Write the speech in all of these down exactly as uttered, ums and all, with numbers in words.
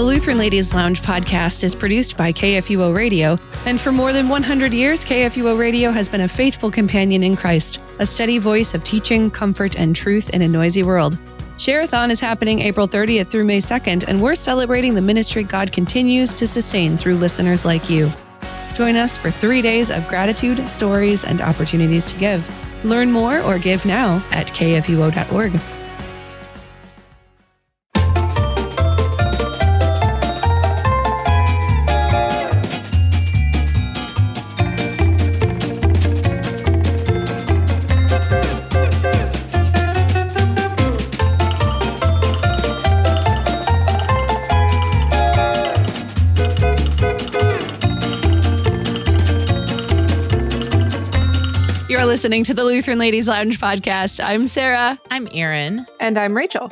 The Lutheran Ladies Lounge podcast is produced by K F U O Radio, and for more than one hundred years, K F U O Radio has been a faithful companion in Christ, a steady voice of teaching, comfort, and truth in a noisy world. Share-a-thon is happening April thirtieth through May second, and we're celebrating the ministry God continues to sustain through listeners like you. Join us for three days of gratitude, stories, and opportunities to give. Learn more or give now at K F U O dot org. You're listening to the Lutheran Ladies Lounge podcast. I'm Sarah. I'm Erin. And I'm Rachel.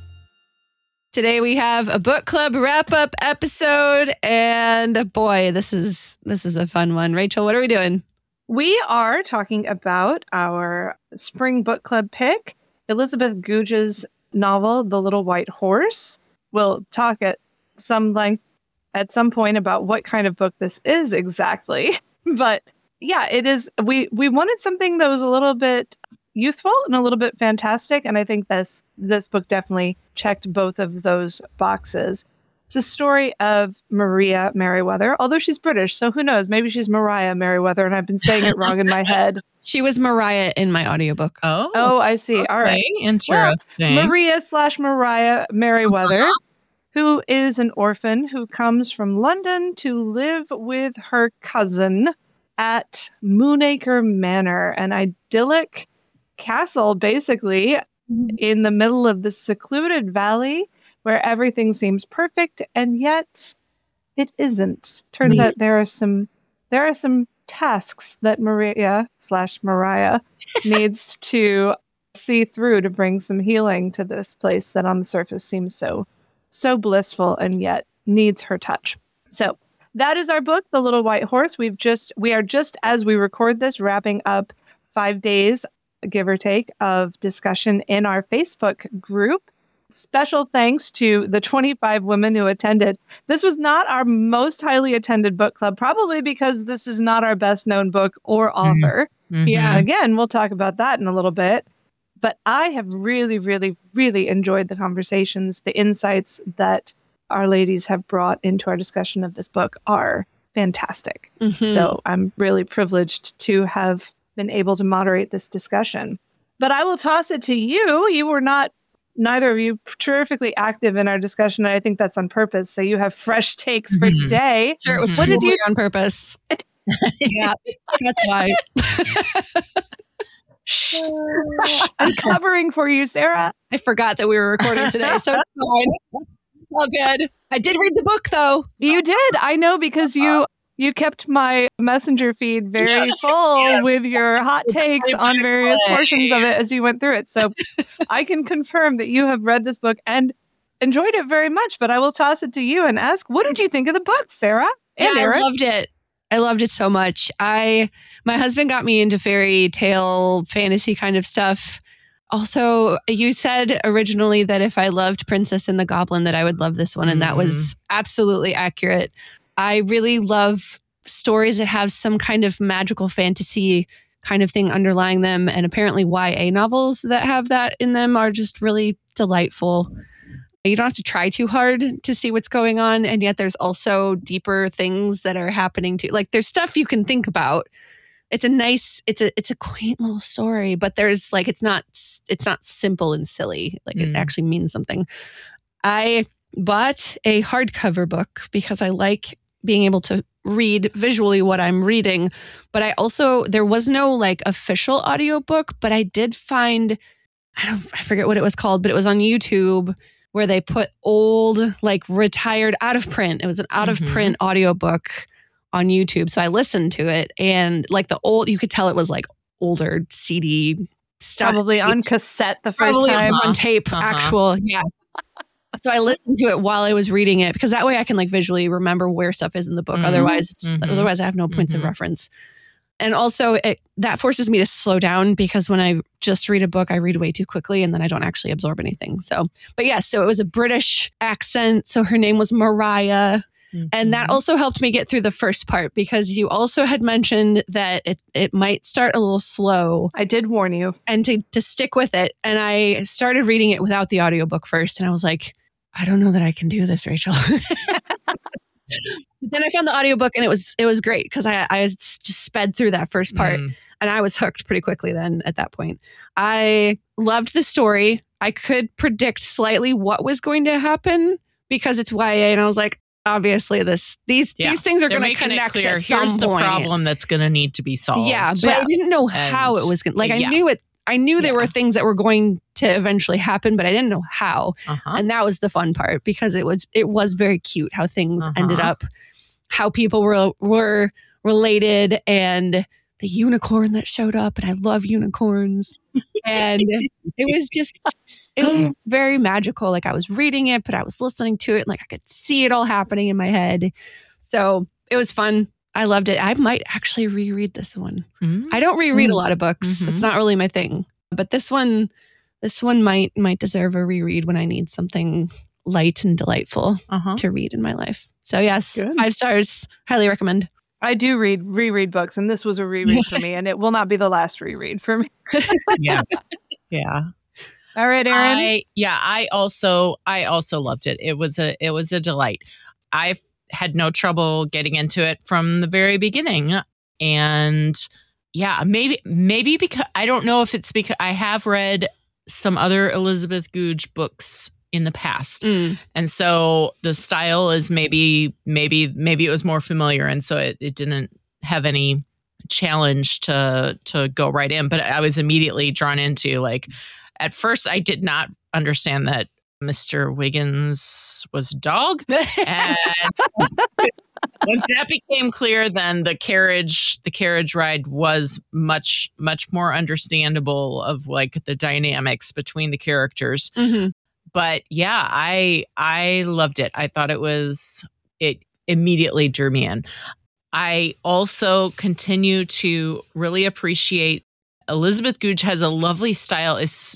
Today we have a book club wrap-up episode, and boy, this is this is a fun one. Rachel, what are we doing? We are talking about our spring book club pick, Elizabeth Goudge's novel, The Little White Horse. We'll talk at some length at some point about what kind of book this is exactly, but yeah, it is. We we wanted something that was a little bit youthful and a little bit fantastic, and I think this this book definitely checked both of those boxes. It's a story of Maria Merriweather, although she's British, so who knows? Maybe she's Mariah Merriweather, and I've been saying it wrong in my head. She was Mariah in my audiobook. Oh, oh, I see. Okay. All right, Interesting. Well, Maria slash Mariah Merriweather, who is an orphan who comes from London to live with her cousin at Moonacre Manor, an idyllic castle, basically, in the middle of the secluded valley where everything seems perfect, and yet it isn't. Turns out there are some there are some tasks that Maria slash Mariah needs to see through to bring some healing to this place that on the surface seems so so blissful and yet needs her touch. So that is our book, The Little White Horse. We've just, we are just, as we record this, wrapping up five days, give or take, of discussion in our Facebook group. Special thanks to the twenty-five women who attended. This was not our most highly attended book club, probably because this is not our best known book or author. Mm-hmm. Yeah, again, we'll talk about that in a little bit. But I have really, really, really enjoyed the conversations, the insights that our ladies have brought into our discussion of this book are fantastic. Mm-hmm. So I'm really privileged to have been able to moderate this discussion. But I will toss it to you. You were not, neither of you, terrifically active in our discussion. And I think that's on purpose. So you have fresh takes for Mm-hmm. today. Sure, it was what totally did you on purpose. Yeah, that's why. Shh. I'm covering for you, Sarah. I forgot that we were recording today, so it's fine. All good. I did read the book, though. You did. I know, because you you kept my messenger feed very Yes, full yes. with your hot takes on various portions of it as you went through it. So I can confirm that you have read this book and enjoyed it very much. But I will toss it to you and ask, what did you think of the book, Sarah? And Yeah, Erin? I loved it. I loved it so much. I my husband got me into fairy tale fantasy kind of stuff. Also, you said originally that if I loved Princess and the Goblin, that I would love this one. And that was absolutely accurate. I really love stories that have some kind of magical fantasy kind of thing underlying them. And apparently Y A novels that have that in them are just really delightful. You don't have to try too hard to see what's going on. And yet there's also deeper things that are happening too. Like there's stuff you can think about. It's a nice, it's a, it's a quaint little story, but there's like, it's not, it's not simple and silly. Like mm. it actually means something. I bought a hardcover book because I like being able to read visually what I'm reading. But I also, there was no like official audiobook, but I did find, I don't, I forget what it was called, but it was on YouTube where they put old, like retired out of print. It was an out of print mm-hmm. audiobook on YouTube. So I listened to it, and like the old, you could tell it was like older C D stuff. Probably on cassette the first Probably time. on tape, uh-huh. actual. Yeah. So I listened to it while I was reading it, because that way I can like visually remember where stuff is in the book. Mm-hmm. Otherwise, it's, mm-hmm. otherwise I have no points mm-hmm. of reference. And also it, that forces me to slow down because when I just read a book, I read way too quickly and then I don't actually absorb anything. So, but yes, so it was a British accent. So her name was Mariah. Mm-hmm. And that also helped me get through the first part because you also had mentioned that it, it might start a little slow. I did warn you. And to, to stick with it. And I started reading it without the audiobook first. And I was like, I don't know that I can do this, Rachel. Then I found the audiobook and it was it was great because I, I just sped through that first part mm. and I was hooked pretty quickly then at that point. I loved the story. I could predict slightly what was going to happen because it's Y A and I was like, obviously this these yeah. these things are going to connect at some Here's the point. problem that's going to need to be solved. Yeah, but yeah. I didn't know and, how it was going to, like I yeah. knew it. I knew there yeah. were things that were going to eventually happen, but I didn't know how. Uh-huh. And that was the fun part because it was it was very cute how things uh-huh. ended up, how people were were related, and the unicorn that showed up. And I love unicorns. And it was just, it was very magical. Like I was reading it, but I was listening to it and like I could see it all happening in my head. So it was fun. I loved it. I might actually reread this one. Mm-hmm. I don't reread a lot of books. Mm-hmm. It's not really my thing. But this one, this one might might deserve a reread when I need something light and delightful uh-huh. to read in my life. So yes, Good. five stars. Highly recommend. I do read reread books, and this was a reread for me, and it will not be the last reread for me. yeah, yeah. All right, Erin. I, yeah, I also I also loved it. It was a it was a delight. I had no trouble getting into it from the very beginning, and yeah, maybe maybe because I don't know if it's because I have read some other Elizabeth Goudge books in the past, mm. and so the style is maybe maybe maybe it was more familiar, and so it, it didn't have any challenge to to go right in. But I was immediately drawn into, like, at first I did not understand that Mister Wiggins was a dog. And once that became clear, then the carriage, the carriage ride was much, much more understandable of like the dynamics between the characters. Mm-hmm. But yeah, I I loved it. I thought it was, it immediately drew me in. I also continue to really appreciate Elizabeth Goudge has a lovely style. It's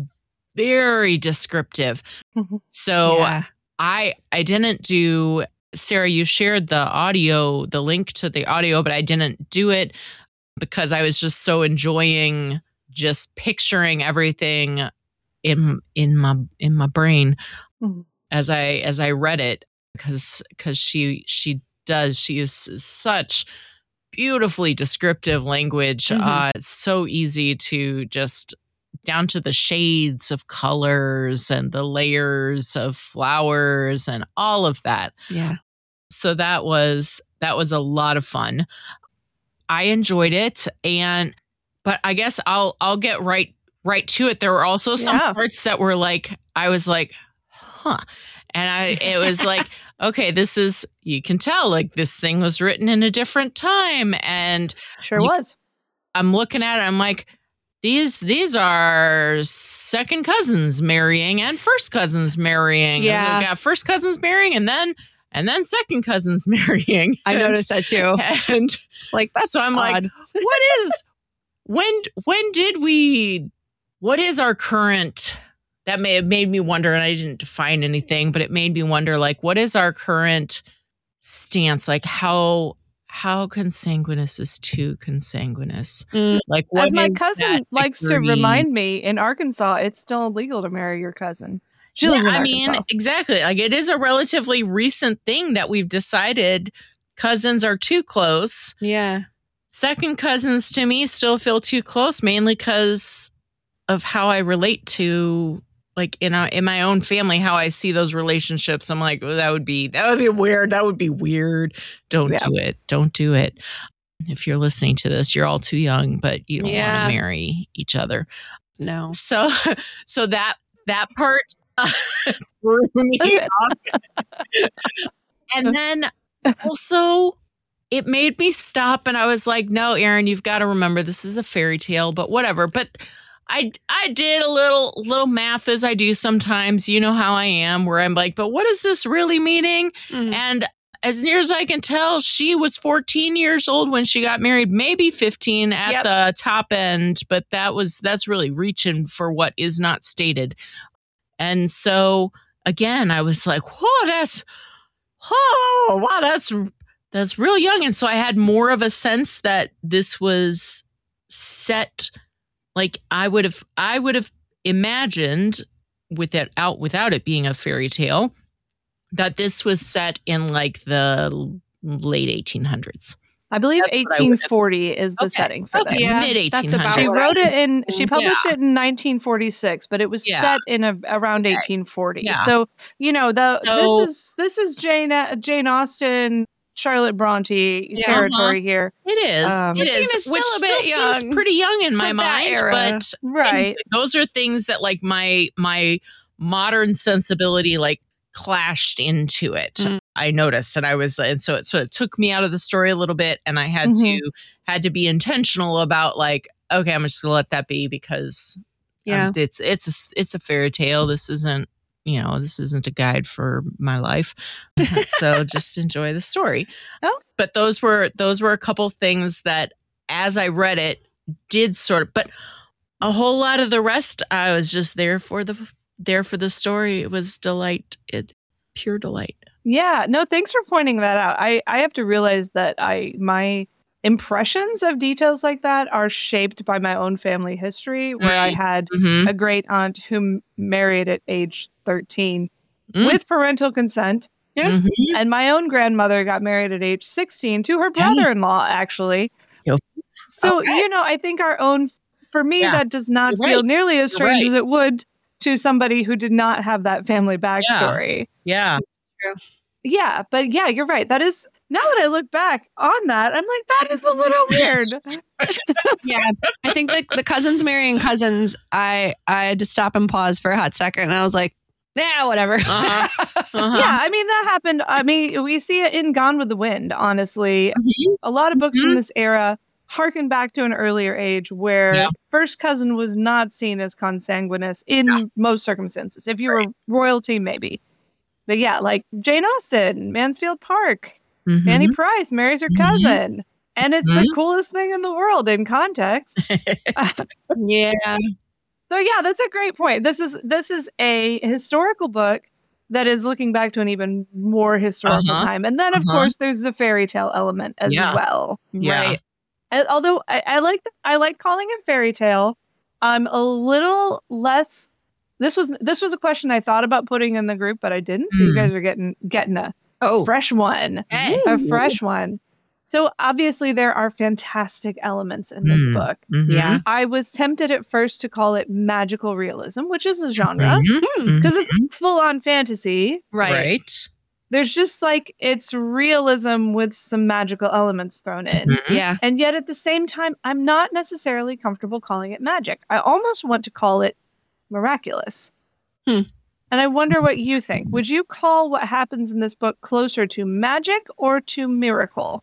very descriptive. Mm-hmm. So yeah. I I didn't do, Sarah, you shared the audio, the link to the audio, but I didn't do it because I was just so enjoying just picturing everything in in my in my brain mm-hmm. as I as I read it, because because she she does she is such beautifully descriptive language. Mm-hmm. Uh, it's so easy to just down to the shades of colors and the layers of flowers and all of that. Yeah. So that was that was a lot of fun. I enjoyed it, and but I guess I'll I'll get right right to it. There were also some yeah. parts that were like I was like, huh. And I it was like, okay, this is, you can tell like this thing was written in a different time. And sure you, was. I'm looking at it, I'm like, These these are second cousins marrying and first cousins marrying. Yeah, we got first cousins marrying and then and then second cousins marrying. I and, noticed that too. And like that's so I'm odd. like, what is when when did we? What is our current? That may have made me wonder, and I didn't define anything, but it made me wonder, like, what is our current stance? Like, how. How consanguineous is too consanguineous? Mm. Like, what As my cousin likes to remind me, in Arkansas, it's still illegal to marry your cousin. She lives yeah, in I Arkansas. mean, exactly. Like, it is a relatively recent thing that we've decided cousins are too close. Yeah. Second cousins to me still feel too close, mainly because of how I relate to, like, in a, in my own family, how I see those relationships. I'm like, oh, that would be, that would be weird. That would be weird. Don't yeah. do it. Don't do it. If you're listening to this, you're all too young, but you don't yeah. want to marry each other. No. So, so that, that part uh, threw me off. And then also it made me stop, and I was like, no, Erin, you've got to remember this is a fairy tale, but whatever. But I, I did a little little math, as I do sometimes. You know how I am, where I'm like, but what is this really meaning? Mm. And as near as I can tell, she was fourteen years old when she got married, maybe fifteen at Yep. the top end, but that was that's really reaching for what is not stated. And so again, I was like, whoa, that's oh wow, that's that's real young. And so I had more of a sense that this was set like I would have I would have imagined without without it being a fairy tale, that this was set in like the late eighteen hundreds. I believe That's what I would have- eighteen forty is the Okay. setting for Okay, this. Yeah, mid that's eighteen about She hundreds. right. wrote it in, she published Yeah. it in nineteen forty-six, but it was Yeah. set in a, around eighteen forty. Yeah. So, you know, the So- this is this is Jane Jane Austen, Charlotte Bronte Yeah. territory here. It is. Um, it Christine is. is still which a bit still seems young pretty young in my for that mind, era. but Right. anyway, those are things that like my my modern sensibility like clashed into it. Mm. I noticed, and I was, and so it so it took me out of the story a little bit, and I had Mhm. to had to be intentional about like, okay, I'm just gonna let that be because Yeah. um, it's it's a, it's a fairy tale. This isn't you know this isn't a guide for my life, so just enjoy the story. Oh. But those were those were a couple things that as I read it did sort of, but a whole lot of the rest I was just there for the there for the story. It was delight. It pure delight. Yeah, no, thanks for pointing that out. I, I have to realize that I my impressions of details like that are shaped by my own family history, where I had Mm-hmm. a great aunt who m- married at age thirteen Mm. with parental consent, Yeah. Mhm. and my own grandmother got married at age sixteen to her Yeah. brother-in-law, actually. Yep. So, Okay. you know, I think our own, for me, Yeah. that does not You're feel right. nearly as You're strange right. as it would to somebody who did not have that family backstory. Yeah. Yeah, but yeah, you're right. That is, now that I look back on that, I'm like, that is a little weird. Yeah, I think the the cousins marrying cousins. I I had to stop and pause for a hot second, and I was like, "Yeah, whatever." Uh-huh. Uh-huh. Yeah, I mean, that happened. I mean, we see it in Gone with the Wind, honestly. Mhm. A lot of books from Mhm. this era harken back to an earlier age where Yeah. first cousin was not seen as consanguineous in most circumstances. If you were royalty, maybe. But yeah, like Jane Austen, Mansfield Park, Mhm. Annie Price marries her Mhm. cousin. And it's the Mhm. coolest thing in the world in context. Yeah, So yeah, that's a great point. This is this is a historical book that is looking back to an even more historical Uh-huh. time. And then of Uh-huh. course there's the fairy tale element as Yeah. well. Yeah. Right. And although I, I like th- I like calling it fairy tale, I'm a little less this was this was a question I thought about putting in the group, but I didn't. So you Mm. guys are getting getting a Oh, fresh one. hey. A fresh one. So obviously there are fantastic elements in this Mm. book. Mhm. Yeah. I was tempted at first to call it magical realism, which is a genre Mhm. Hmm. because it's full on fantasy. Right. Right. There's just like it's realism with some magical elements thrown in. Mhm. Yeah. And yet at the same time, I'm not necessarily comfortable calling it magic. I almost want to call it miraculous. Hmm. And I wonder what you think. Would you call what happens in this book closer to magic or to miracle?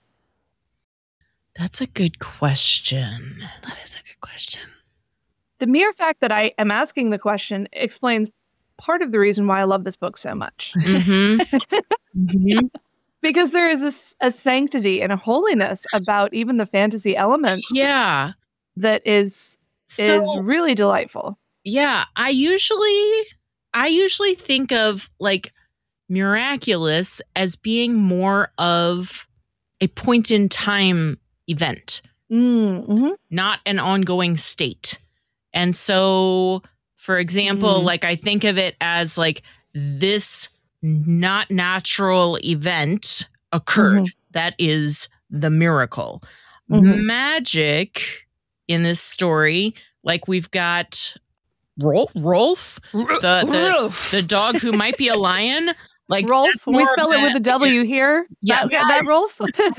That's a good question. That is a good question. The mere fact that I am asking the question explains part of the reason why I love this book so much. Mm-hmm. mm-hmm. Because there is a, s- a sanctity and a holiness about even the fantasy elements Yeah. that is So is really delightful. yeah, I usually I usually think of like miraculous as being more of a point in time event, Mm-hmm. not an ongoing state. And so, for example, Mm. like I think of it as like this not natural event occurred. That is the miracle. Mhm. Magic in this story, like we've got Rolf, Rolf the, Rolf. the, the dog who might be a lion. Like Rolf, that's we more spell of it with that- a W here. Yes. That, that Rolf.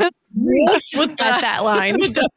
Yes, with At that line.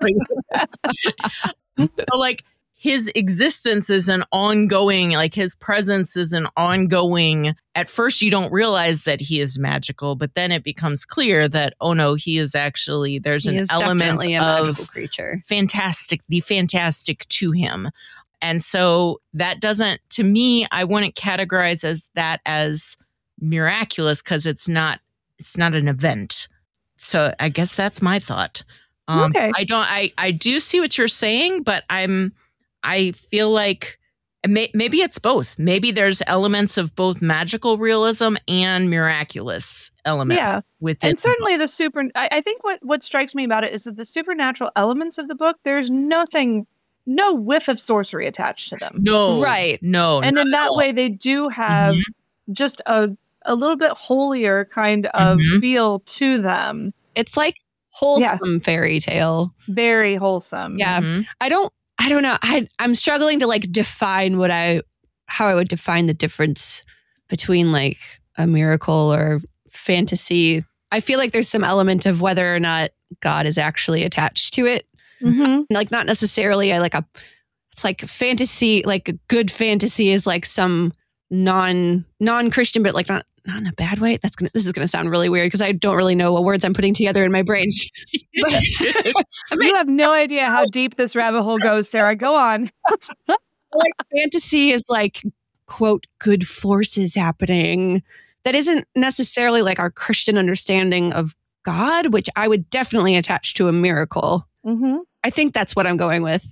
So, like his existence is an ongoing, like his presence is an ongoing. At first, you don't realize that he is magical, but then it becomes clear that oh no, he is actually there's He an is element definitely a of magical creature. fantastic, the fantastic to him. And so that doesn't, to me, I wouldn't categorize as that as miraculous because it's not it's not an event. So I guess that's my thought. Um, Okay. I don't. I I do see what you're saying, but I'm. I feel like may, maybe it's both. Maybe there's elements of both magical realism and miraculous elements Yeah. within. And certainly the super, I, I think what, what strikes me about it is that the supernatural elements of the book, there's nothing, no whiff of sorcery attached to them. No, Right. No, And not in at that all. way, they do have just a, a little bit holier kind of Mhm. feel to them. It's like wholesome fairy tale. Very wholesome. Yeah. Mhm. I don't I don't know. I I'm struggling to like define what I how I would define the difference between like a miracle or fantasy. I feel like there's some element of whether or not God is actually attached to it. Mm-hmm. Like not necessarily I like a it's like fantasy, like a good fantasy is like some non non-Christian, but like not not in a bad way. That's gonna this is gonna sound really weird because I don't really know what words I'm putting together in my brain. But You have no idea how deep this rabbit hole goes, Sarah. Go on. like fantasy is like quote good forces happening that isn't necessarily like our Christian understanding of God, which I would definitely attach to a miracle. Mm-hmm. I think that's what I'm going with.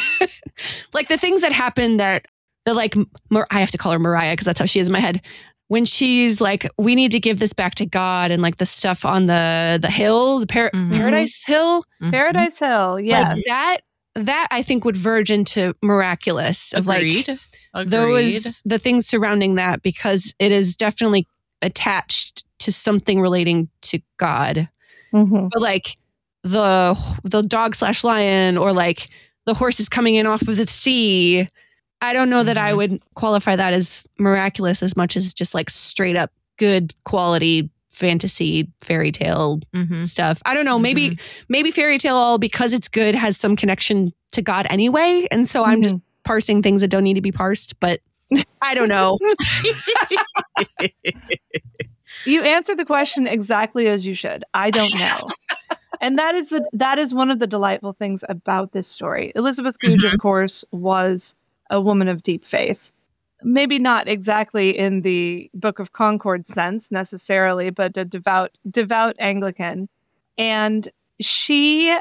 Like the things that happen that the like Mar- I have to call her Mariah because that's how she is in my head. When she's like, we need to give this back to God, and like the stuff on the the hill, the par- Mhm. Paradise Hill, Mhm. Paradise Hill. Yes. like that that I think would verge into miraculous of Agreed. like Agreed. those the things surrounding that because it is definitely attached to something relating to God. Mm-hmm. But like the the dog slash lion or like the horses coming in off of the sea, I don't know that I Mhm. would qualify that as miraculous as much as just like straight up good quality fantasy fairy tale Mhm. stuff. I don't know. Maybe maybe fairy tale all because it's good has some connection to God anyway, and so I'm just parsing things that don't need to be parsed. But I don't know. You answered the question exactly as you should. I don't know. And that is the, that is one of the delightful things about this story. Elizabeth Googe, of course, was a woman of deep faith. Maybe not exactly in the Book of Concord sense necessarily, but a devout devout Anglican. And she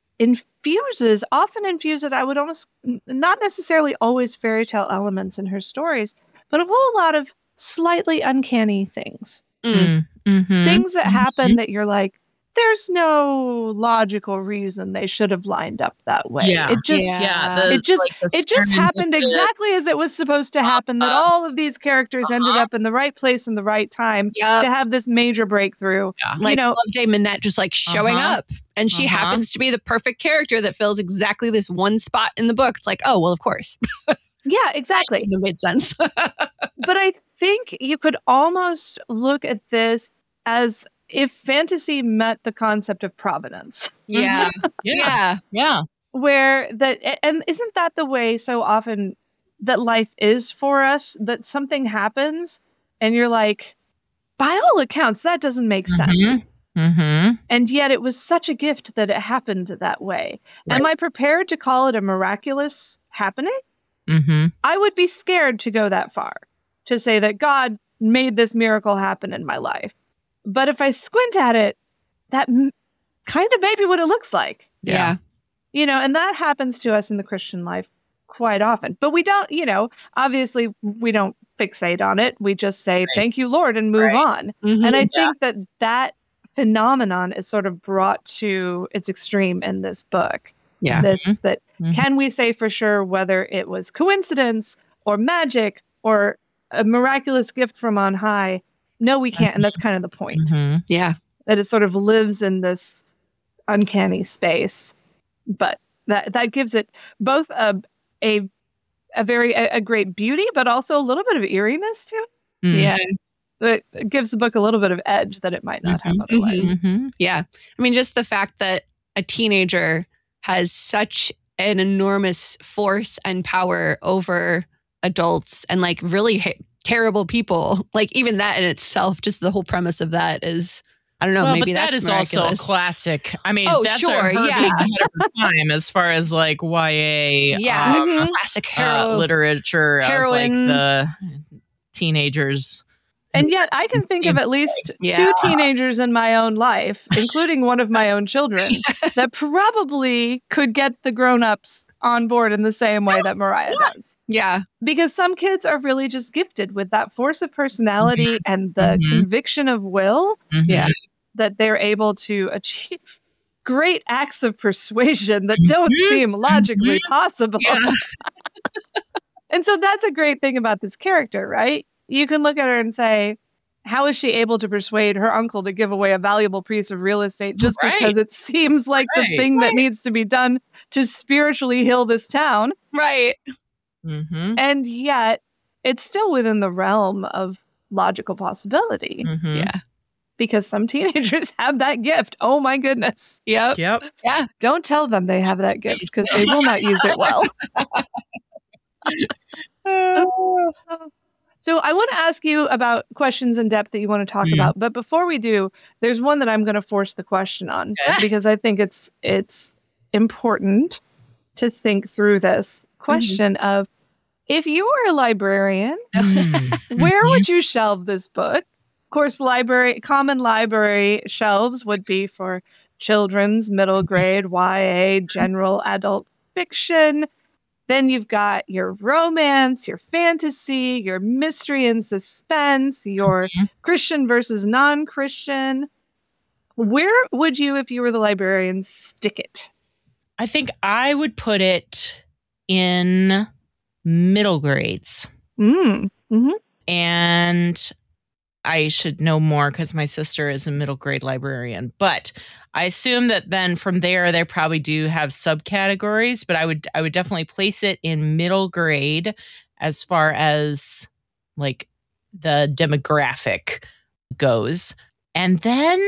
infuses, often infuses, I would almost, not necessarily always fairy tale elements in her stories, but a whole lot of slightly uncanny things. Mm. Mhm. Things that happen that you're like, there's no logical reason they should have lined up that way. Yeah. It just Yeah. Yeah, the- it just like the it just happened serendipitous- exactly as it was supposed to happen, that Uh-huh. all of these characters ended up in the right place in the right time Yep. to have this major breakthrough. Yeah. Like you know, Loveday Minette just like showing Uh-huh. up, and she Uh-huh. happens to be the perfect character that fills exactly this one spot in the book. It's like, oh well, of course, yeah, exactly. it made sense. But I think you could almost look at this as if fantasy met the concept of providence. yeah, Yeah. yeah, Yeah. Where that, and isn't that the way so often that life is for us, that something happens and you're like, by all accounts, that doesn't make sense. Mhm. Mm-hmm. And yet it was such a gift that it happened that way. Am I prepared to call it a miraculous happening? Mm-hmm. I would be scared to go that far, to say that God made this miracle happen in my life. But if I squint at it, that m- kind of maybe what it looks like. yeah. You know, and that happens to us in the Christian life quite often. But we don't, you know, obviously we don't fixate on it. We just say, thank you, Lord, and move Right. on. Mhm. And I Yeah. think that that phenomenon is sort of brought to its extreme in this book. Yeah. This, that Mhm. can we say for sure whether it was coincidence or magic or a miraculous gift from on high? No, we can't. And that's kind of the point, Mm-hmm. yeah. that it sort of lives in this uncanny space. But that that gives it both a a a very a, a great beauty, but also a little bit of eeriness to it. Yeah. It gives the book a little bit of edge that it might not have Mhm. otherwise. Mm-hmm. Yeah. I mean, just the fact that a teenager has such an enormous force and power over adults and like really ha- terrible people, like even that in itself, just the whole premise of that is, I don't know, Well, maybe but that that's is also miraculous. classic. I mean, Oh, that's sure, a hurdle yeah. ahead of her time as far as like Y A Yeah. um, Mhm. Classic uh, hero. literature heroine. of like the teenagers. And yet I can think of at least Yeah. two teenagers in my own life, including one of my own children, that probably could get the grown-ups on board in the same way that Mariah does. Yeah. Because some kids are really just gifted with that force of personality Mm-hmm. and the Mhm. conviction of will Mhm. Yeah. that they're able to achieve great acts of persuasion that don't Mhm. seem logically possible. Yeah. And so that's a great thing about this character, right? You can look at her and say, how is she able to persuade her uncle to give away a valuable piece of real estate just Right. because it seems like Right. the thing that needs to be done to spiritually heal this town? Right. Mhm. And yet it's still within the realm of logical possibility Mhm. Yeah. because some teenagers have that gift. Oh my goodness. Yep. Yep. Yeah. Don't tell them they have that gift because they will not use it well. So I want to ask you about questions in depth that you want to talk Mm. about. But before we do, there's one that I'm going to force the question on Okay. because I think it's it's important to think through this question of if you were a librarian, Mm. where would you shelve this book? Of course, library common library shelves would be for children's, middle grade, Y A, general adult fiction. Then you've got your romance, your fantasy, your mystery and suspense, your Mhm. Christian versus non-Christian. Where would you, if you were the librarian, stick it? I think I would put it in middle grades. Mm. Mm-hmm. And I should know more because my sister is a middle grade librarian. But I assume that then from there they probably do have subcategories. But I would I would definitely place it in middle grade as far as like the demographic goes. And then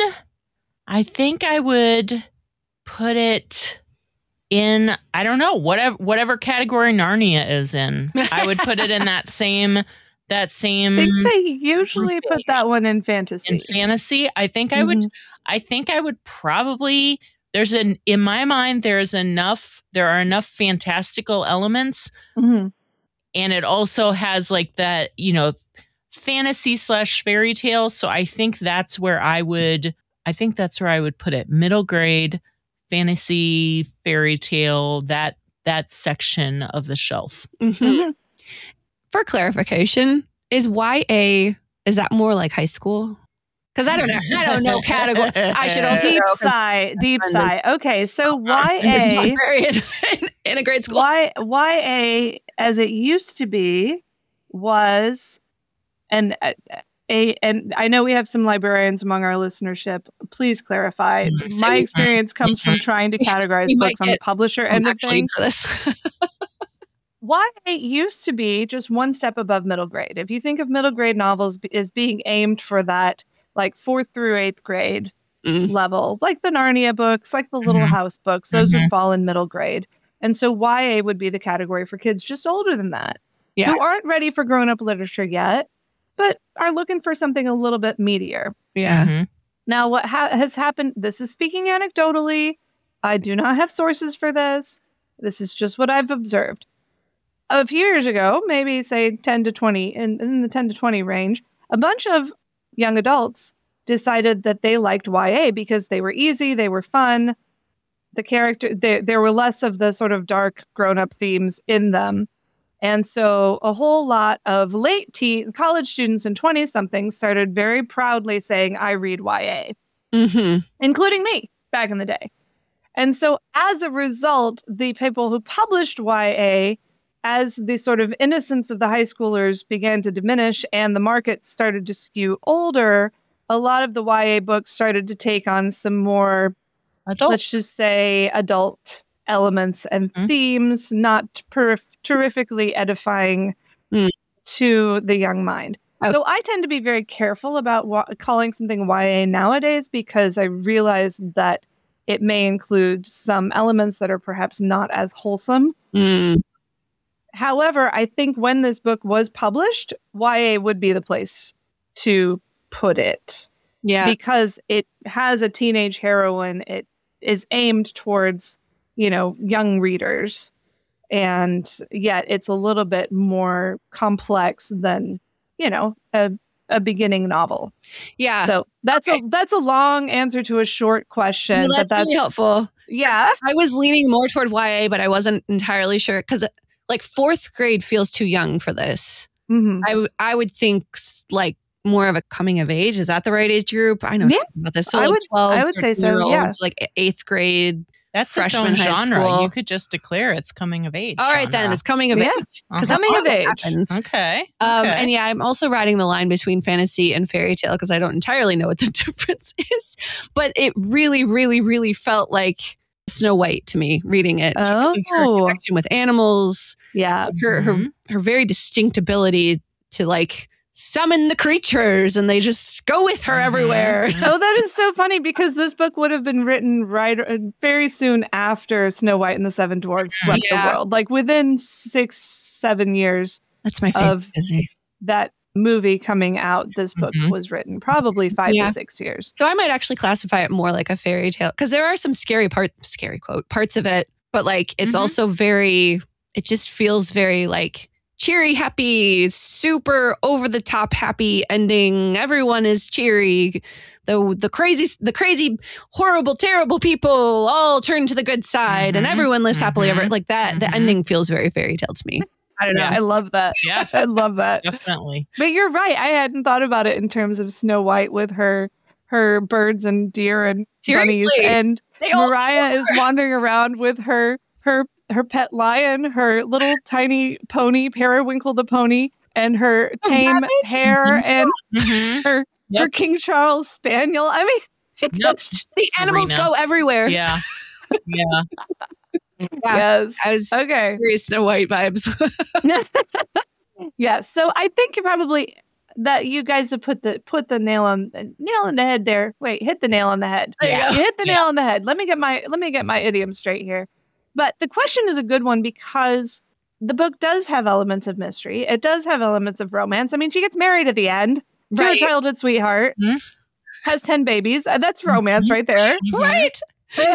I think I would put it in, I don't know, whatever whatever category Narnia is in. I would put it in that same that I same think they usually put that one in fantasy. in fantasy. I think I would Mhm. I think I would probably there's an in my mind there's enough there are enough fantastical elements, Mhm. and it also has like that, you know, fantasy slash fairy tale. So I think that's where I would I think that's where I would put it. Middle grade, fantasy, fairy tale, that that section of the shelf. Mhm. Mhm. For clarification, is Y A, is that more like high school? Because I don't know. I don't know category. I should also Deep know 'cause sigh, deep friend sigh. Okay, so my friend is Y A, librarian in, in a grade school. Y, Y A, as it used to be, was, and uh, a, and I know we have some librarians among our listenership. Please clarify. Mhm. My experience comes from trying to categorize We might books on the get publisher I'm end of actually things. for this. Y A used to be just one step above middle grade. If you think of middle grade novels b- as being aimed for that, like fourth through eighth grade Mm. level, like the Narnia books, like the Little Mhm. House books, those Mhm. would fall in middle grade. And so Y A would be the category for kids just older than that, Yeah. who aren't ready for grown up literature yet, but are looking for something a little bit meatier. Yeah. Mhm. Now, what ha- has happened, this is speaking anecdotally. I do not have sources for this. This is just what I've observed. A few years ago, maybe say ten to twenty, in, in the ten to twenty range, a bunch of young adults decided that they liked Y A because they were easy, they were fun. The character, they, there were less of the sort of dark grown up themes in them. And so a whole lot of late teen college students and twenty somethings started very proudly saying, I read Y A, Mm-hmm. including me back in the day. And so as a result, the people who published Y A, as the sort of innocence of the high schoolers began to diminish and the market started to skew older, a lot of the Y A books started to take on some more, Adult. let's just say, adult elements and Mhm. themes, not per- terrifically edifying Mm. to the young mind. Oh. So I tend to be very careful about wa- calling something Y A nowadays because I realize that it may include some elements that are perhaps not as wholesome. Mm. However, I think when this book was published, Y A would be the place to put it Yeah. because it has a teenage heroine. It is aimed towards, you know, young readers. And yet it's a little bit more complex than, you know, a, a beginning novel. Yeah. So that's Okay. a that's a long answer to a short question. Well, but that's, that's really helpful. Yeah. I was leaning more toward Y A, but I wasn't entirely sure because like fourth grade feels too young for this. Mhm. I, w- I would think s- like more of a coming of age. Is that the right age group? I know Yeah. nothing about this. So I like would- twelve, I would say so, thirteen-year-olds, yeah. like e- eighth grade. That's its freshman own high genre. school. You could just declare it's coming of age. All right, then genre. it's coming of Yeah. age because Uh-huh. Coming of age. happens. Okay. Um, okay. And yeah, I'm also riding the line between fantasy and fairy tale because I don't entirely know what the difference is. But it really, really, really felt like Snow White to me reading it. Because of her Oh. connection with animals, Yeah. her, her Mhm. her very distinct ability to like summon the creatures and they just go with her Mhm. everywhere. Oh, that is so funny because this book would have been written right uh, very soon after Snow White and the Seven Dwarfs swept Yeah. the world. Like within six, seven years That's my favorite Of- Disney. that movie coming out, this book Mhm. was written. Probably five Yeah. to six years. So I might actually classify it more like a fairy tale because there are some scary part, scary quote parts of it, but like it's Mhm. also very. It just feels very like cheery, happy, super over the top, happy ending. Everyone is cheery. The the crazy, the crazy, horrible, terrible people all turn to the good side, and Mhm. everyone lives happily ever. Mhm. Like that, the Mhm. ending feels very fairy tale to me. I don't know. I love that. Yeah, I love that. definitely. But you're right. I hadn't thought about it in terms of Snow White with her her birds and deer and bunnies, Seriously. and They all Mariah is wandering around with her her her pet lion, her little tiny pony, Periwinkle the pony, and her tame rabbit? hare, and Mhm. her her Yep. King Charles spaniel. I mean, Yep. it's the animals Serena. go everywhere. Yeah. Yeah. Yeah. yes. I was Okay. very Snow White vibes. Yeah, so I think you probably that you guys have put the put the nail on nail on the head there. Wait, hit the nail on the head. There you Yeah. go. You hit the Yeah. nail on the head. Let me get my let me get my idiom straight here. But the question is a good one because the book does have elements of mystery. It does have elements of romance. I mean, she gets married at the end to her Right. childhood sweetheart, Mhm. has ten babies. Uh, That's romance right there. Right. Yeah.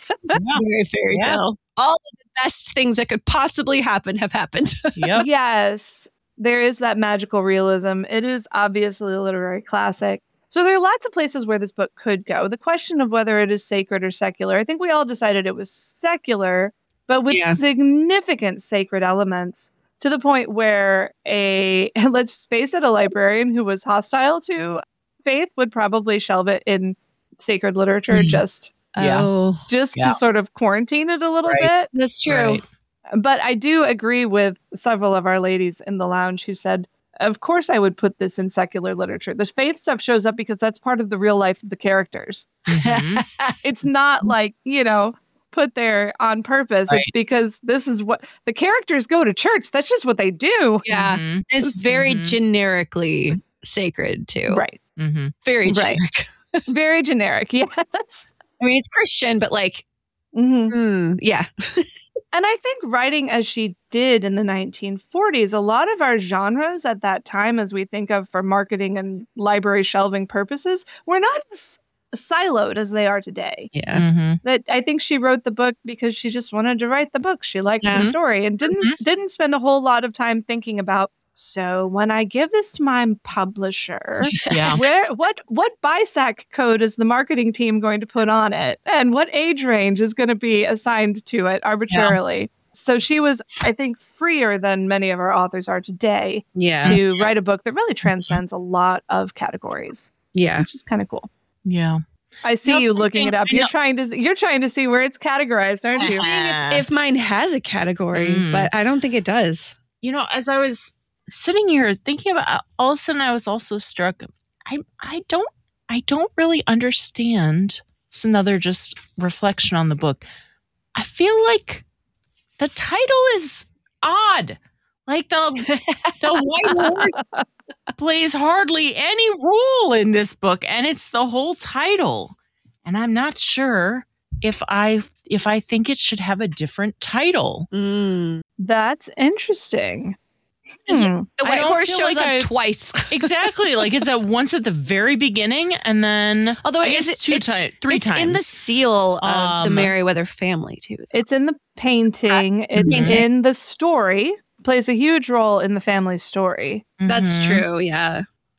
Very fairy Yeah. tale. All of the best things that could possibly happen have happened. Yep. Yes, there is that magical realism. It is obviously a literary classic. So there are lots of places where this book could go. The question of whether it is sacred or secular, I think we all decided it was secular, but with Yeah. significant sacred elements to the point where a, let's face it, a librarian who was hostile to faith would probably shelve it in sacred literature Mhm. just Yeah. Oh, just Yeah. to sort of quarantine it a little Right. bit. that's true. Right. But I do agree with several of our ladies in the lounge who said, of course I would put this in secular literature. The faith stuff shows up because that's part of the real life of the characters. Mhm. It's not like, you know, put there on purpose. Right. It's because this is what the characters go to church. That's just what they do. Yeah. Mhm. It's very Mhm. generically sacred too. Right. Mhm. Very Right. generic. Very generic. Yes. I mean, it's Christian, but like, hmm mm, yeah. And I think writing as she did in the nineteen forties, a lot of our genres at that time, as we think of for marketing and library shelving purposes, were not as siloed as they are today. Yeah. Mhm. That I think she wrote the book because she just wanted to write the book. She liked Yeah. the story and didn't Mhm. didn't spend a whole lot of time thinking about. So when I give this to my publisher, Yeah. where what what B I S A C code is the marketing team going to put on it, and what age range is going to be assigned to it arbitrarily? So she was, I think, freer than many of our authors are today Yeah. to write a book that really transcends a lot of categories, Yeah. which is kind of cool. Yeah. I see know, you looking something- it up. I You're know- trying to you're trying to see where it's categorized, aren't you? Uh, If mine has a category, Mm. but I don't think it does. You know, as I was sitting here thinking about, all of a sudden I was also struck. I I don't I don't really understand. It's another just reflection on the book. I feel like the title is odd. Like the the white horse plays hardly any role in this book, and it's the whole title. And I'm not sure if I if I think it should have a different title. Mm. That's interesting. Is it- Hmm. The I white don't horse feel shows like up I- twice. Exactly. Like it's at once at the very beginning and then Although I it guess is two it's, ti- three it's times. in the seal of the Um, Merriweather family too. It's in the painting. It's Painting. in the story. Plays a huge role in the family story. That's Mhm. true. Yeah.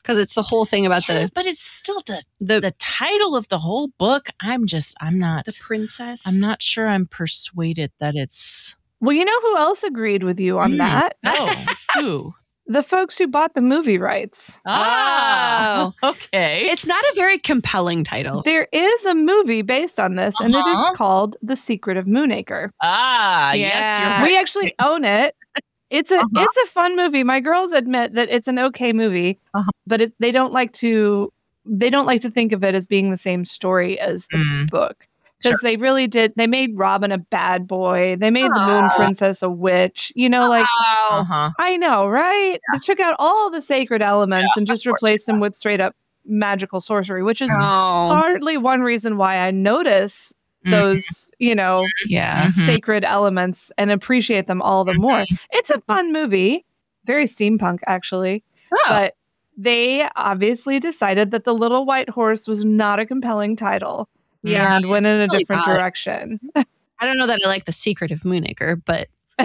because it's the whole thing about Yeah, the but it's still the the the title of the whole book. I'm just I'm not the princess. I'm not sure I'm persuaded that it's Well, you know who else agreed with you on Mm. that? oh who The folks who bought the movie rights. oh okay It's not a very compelling title. There is a movie based on this, and it Uh-huh. is called The Secret of Moonacre. ah yes Yeah. you're right. We actually own it. It's a Uh-huh. it's a fun movie. My girls admit that it's an okay movie, Uh-huh. but it, they don't like to they don't like to think of it as being the same story as the Mm. book. Because they really did. They made Robin a bad boy. They made the Moon Aw. Princess a witch. You know, like uh-huh I know, right? They took out all the sacred elements and just replaced them with straight up magical sorcery, which is Oh, hardly one reason why I notice those, you know, yeah. Mhm. sacred elements and appreciate them all the more. It's a fun movie, very steampunk actually, Oh, but they obviously decided that The Little White Horse was not a compelling title Yeah, and went in it's a really different not. direction. I don't know that I like The Secret of Moonacre, but so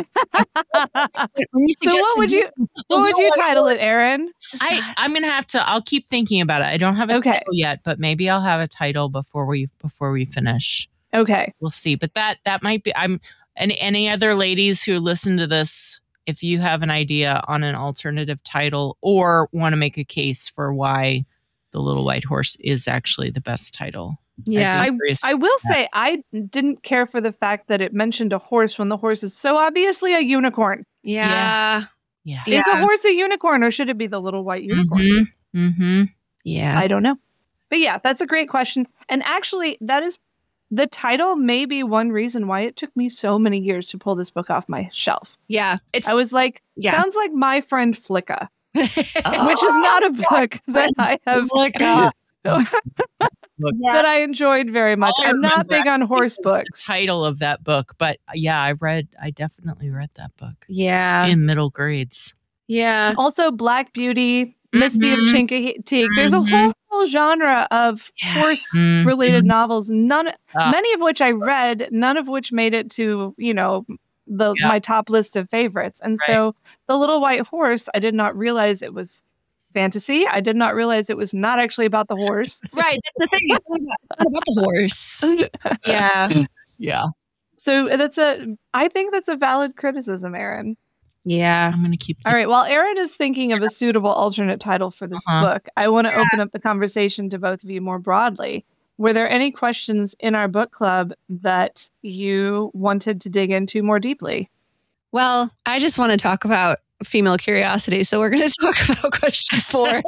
what would you what would you title it, Erin? I, I'm gonna have to. I'll keep thinking about it. I don't have a Okay. title yet, but maybe I'll have a title before we before we finish. Okay. We'll see. But that that might be. I'm. Any any other ladies who listen to this, if you have an idea on an alternative title or want to make a case for why The Little White Horse is actually the best title, yeah. I'd be curious. I will say I didn't care for the fact that it mentioned a horse when the horse is so obviously a unicorn. yeah. yeah. Yeah. Is a horse a unicorn or should it be the little white unicorn? Mm-hmm. Mm-hmm. Yeah. I don't know. But yeah, that's a great question. And actually, that is the title may be one reason why it took me so many years to pull this book off my shelf. Yeah. It's I was like, yeah. sounds like My Friend Flicka, Oh, which is not a book that I have Flicka. that I enjoyed very much. All I I'm not remember big on actually horse is the books. title of that book, but yeah, I read. I definitely read that book yeah. in middle grades. Yeah. Also, Black Beauty, Misty of Mhm. Chincoteague. There's a Mhm. whole, whole genre of Yeah. horse-related Mhm. novels. None, Ah. many of which I read, none of which made it to you know the Yeah. my top list of favorites. And Right. so, The Little White Horse, I did not realize it was fantasy. I did not realize it was not actually about the horse. Right. That's the thing. It's not it's not about the horse. Yeah. Yeah, So that's a. I think that's a valid criticism, Erin. Yeah. I'm gonna keep. All right. While Erin is thinking of a suitable alternate title for this Uh-huh. book, I want to open up the conversation to both of you more broadly. Were there any questions in our book club that you wanted to dig into more deeply? Well, I just want to talk about female curiosity. So we're going to talk about question four.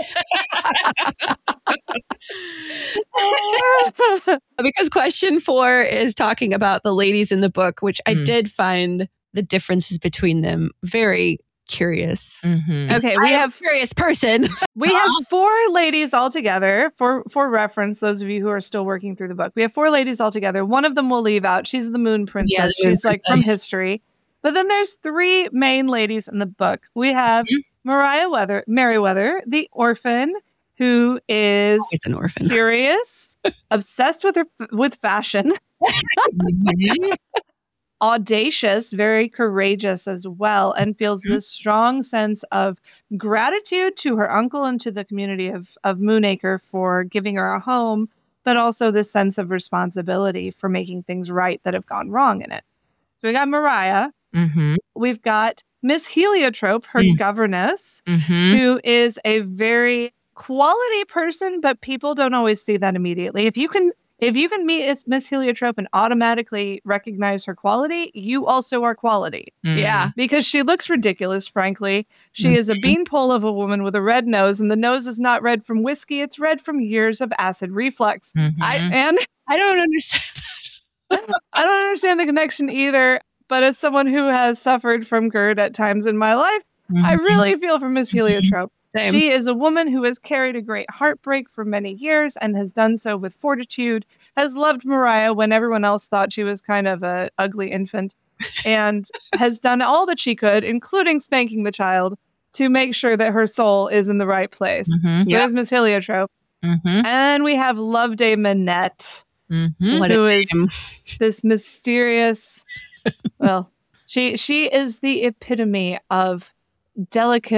Because question four is talking about the ladies in the book, which I Mm. did find the differences between them very curious. Mhm. Okay, I we am have a curious person. we have four ladies all together. For for reference, those of you who are still working through the book, we have four ladies all together. One of them we'll leave out. She's the Moon Princess. Yeah, the Moon She's like from Princess. history. But then there's three main ladies in the book. We have Mhm. Mariah Weather, Merriweather, the orphan, who is Like an orphan. curious, obsessed with her with fashion, Mhm. audacious, very courageous as well, and feels this strong sense of gratitude to her uncle and to the community of, of Moonacre for giving her a home, but also this sense of responsibility for making things right that have gone wrong in it. So we got Mariah. Mhm. We've got Miss Heliotrope, her Mm. governess, Mhm. who is a very quality person, but people don't always see that immediately. If you can if you can meet Miss Heliotrope and automatically recognize her quality, you also are quality. Mhm. Yeah. Because she looks ridiculous, frankly. She is a beanpole of a woman with a red nose, and the nose is not red from whiskey, it's red from years of acid reflux. Mhm. And I don't understand that. I don't understand the connection either, but as someone who has suffered from GERD at times in my life, I Mhm. really feel for Miss Heliotrope. Same. She is a woman who has carried a great heartbreak for many years and has done so with fortitude, has loved Mariah when everyone else thought she was kind of an ugly infant, and has done all that she could, including spanking the child, to make sure that her soul is in the right place. Mhm. Yep. There's Miss Heliotrope. Mhm. And then we have Loveday Manette, Mhm. What a who is name. this mysterious, well, she she is the epitome of delicate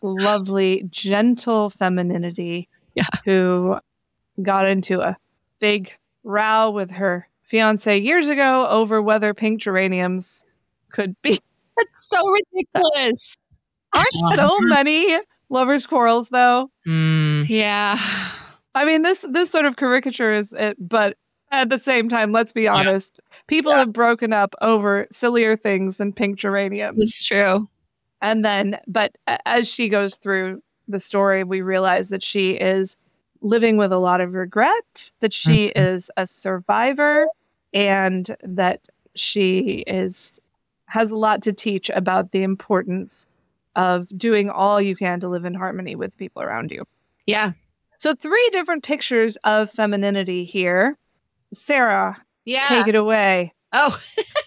lovely, gentle femininity Yeah. who got into a big row with her fiance years ago over whether pink geraniums could be. That's so ridiculous. Aren't so many lovers' quarrels, though? Mm. Yeah. I mean, this this sort of caricature is it, but at the same time, let's be honest, people Yeah. have broken up over sillier things than pink geraniums. It's true. And then, but a- as she goes through the story, we realize that she is living with a lot of regret, that she Mhm. is a survivor, and that she is has a lot to teach about the importance of doing all you can to live in harmony with people around you. Yeah. So three different pictures of femininity here. Sarah, Yeah. take it away. Oh.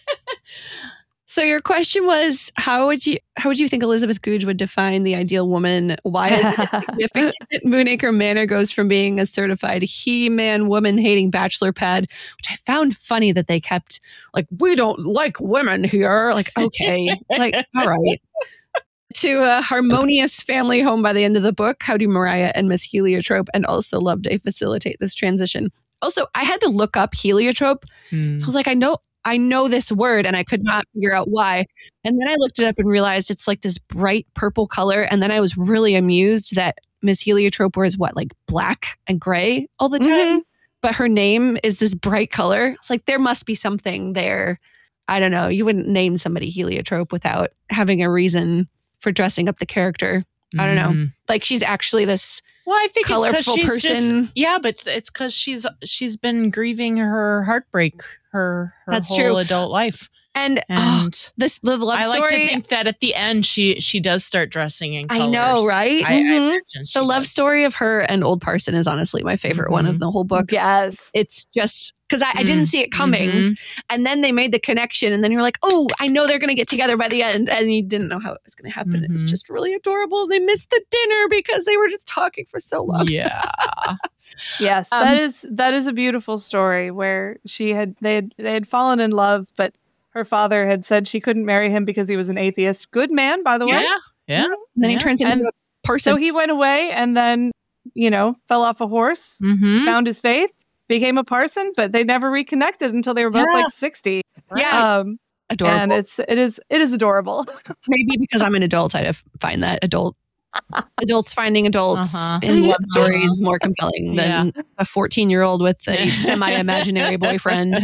So your question was, how would you how would you think Elizabeth Goudge would define the ideal woman? Why is it significant that Moonacre Manor goes from being a certified he-man woman hating bachelor pad, which I found funny that they kept like, we don't like women here. Like, okay, like, all right. To a harmonious family home by the end of the book. How do Mariah and Miss Heliotrope and also Loveday facilitate this transition? Also, I had to look up heliotrope. Mm. So I was like, I know I know this word and I could not figure out why. And then I looked it up and realized it's like this bright purple color. And then I was really amused that Miss Heliotrope wears what, like black and gray all the time? But her name is this bright color. It's like, there must be something there. I don't know. You wouldn't name somebody Heliotrope without having a reason for dressing up the character. I don't know. Mhm. Like she's actually this Well, I think it's colorful because she's person. just yeah, but it's because she's she's been grieving her heartbreak her her That's whole true. adult life, and, oh, and this the love I like story. to think that at the end she she does start dressing in I colors. know, right? I, I Mhm. imagine she The love does. story of her and Old Parson is honestly my favorite one of the whole book. Yes. It's just because I, I didn't Mm. see it coming. Mhm. And then they made the connection. And then you're like, oh, I know they're going to get together by the end. And you didn't know how it was going to happen. It was Mhm. just really adorable. They missed the dinner because they were just talking for so long. Yeah. Yes, Um, that is that is a beautiful story where she had they had they had fallen in love, but her father had said she couldn't marry him because he was an atheist. Good man, by the way. Yeah. Yeah. And then Yeah. he turns into And a person. So he went away and then, you know, fell off a horse, Mm-hmm. found his faith, became a parson, but they never reconnected until they were both Yeah. like sixty. Yeah. Um, adorable. and it's it is it is adorable. Maybe because I'm an adult, I find that adult adults finding adults Uh-huh. in love Uh-huh. stories more compelling than a fourteen year old with a semi-imaginary boyfriend.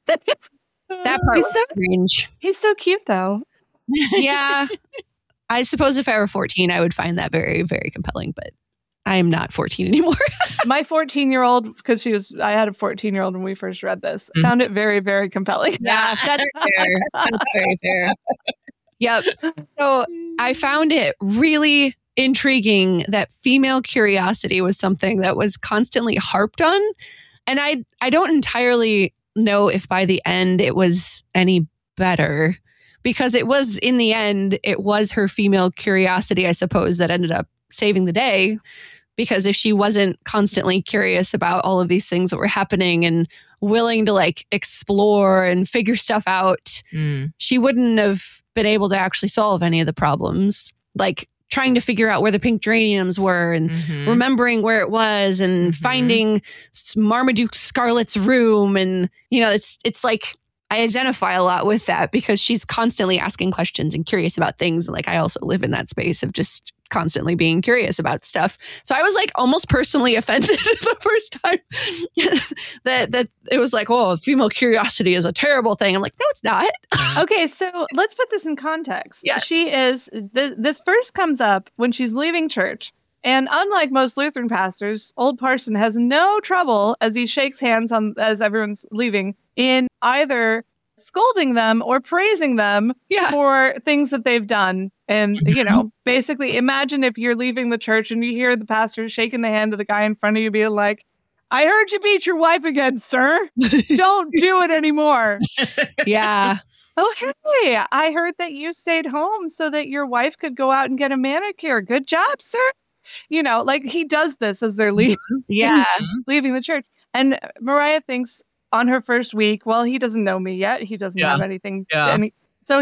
That part He's was so- strange. He's so cute though. Yeah. I suppose if I were fourteen, I would find that very, very compelling, but I am not fourteen anymore. My fourteen year old, because she was I had a fourteen year old when we first read this, Mhm. found it very, very compelling. Yeah, that's fair. That's very fair. Yep. So I found it really intriguing that female curiosity was something that was constantly harped on. And I I don't entirely know if by the end it was any better, because it was, in the end, it was her female curiosity, I suppose, that ended up saving the day. Because if she wasn't constantly curious about all of these things that were happening and willing to like explore and figure stuff out, Mm. she wouldn't have been able to actually solve any of the problems. Like trying to figure out where the pink geraniums were and Mhm. remembering where it was and Mhm. finding S- Marmaduke Scarlet's room. And, you know, it's, it's like, I identify a lot with that because she's constantly asking questions and curious about things. And like, I also live in that space of just constantly being curious about stuff. So I was like almost personally offended the first time that, that it was like, oh, female curiosity is a terrible thing. I'm like, no, it's not. Okay, so let's put this in context. Yeah. She is, th- this first comes up when she's leaving church. And unlike most Lutheran pastors, Old Parson has no trouble as he shakes hands on as everyone's leaving in either scolding them or praising them Yeah. for things that they've done. And, you know, basically imagine if you're leaving the church and you hear the pastor shaking the hand of the guy in front of you being like, I heard you beat your wife again, sir. Don't do it anymore. Yeah. Oh, hey, I heard that you stayed home so that your wife could go out and get a manicure. Good job, sir. You know, like he does this as they're leaving, Yeah. leaving the church. And Mariah thinks on her first week, well, he doesn't know me yet. He doesn't Yeah. have anything. Yeah. Any, so he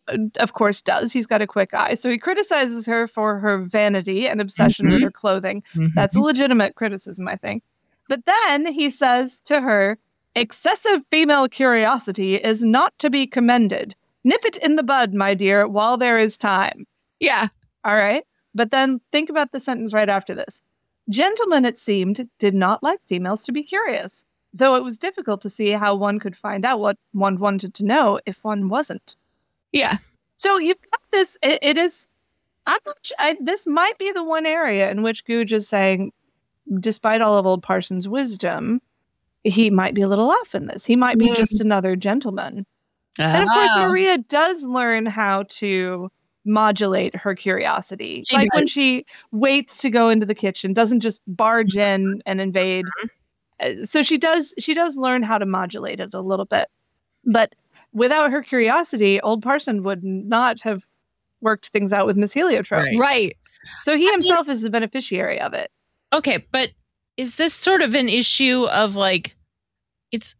uh, of course, does. He's got a quick eye. So he criticizes her for her vanity and obsession Mhm. with her clothing. Mhm. That's a legitimate criticism, I think. But then he says to her, excessive female curiosity is not to be commended. Nip it in the bud, my dear, while there is time. Yeah. All right. But then think about the sentence right after this. Gentlemen, it seemed, did not like females to be curious, though it was difficult to see how one could find out what one wanted to know if one wasn't. Yeah. So you've got this, it, it is, I'm not, su- I, this might be the one area in which Googe is saying, despite all of Old Parsons' wisdom, he might be a little off in this. He might be Mm. just another gentleman. And of course, Oh. Maria does learn how to modulate her curiosity. She like when does. she waits to go into the kitchen, doesn't just barge in and invade. Uh, So she does she does learn how to modulate it a little bit. But without her curiosity, Old Parson would not have worked things out with Miss Heliotrope. Right. Right. So he himself is the beneficiary of it. Okay, but is this sort of an issue of like it's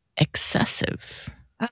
excessive?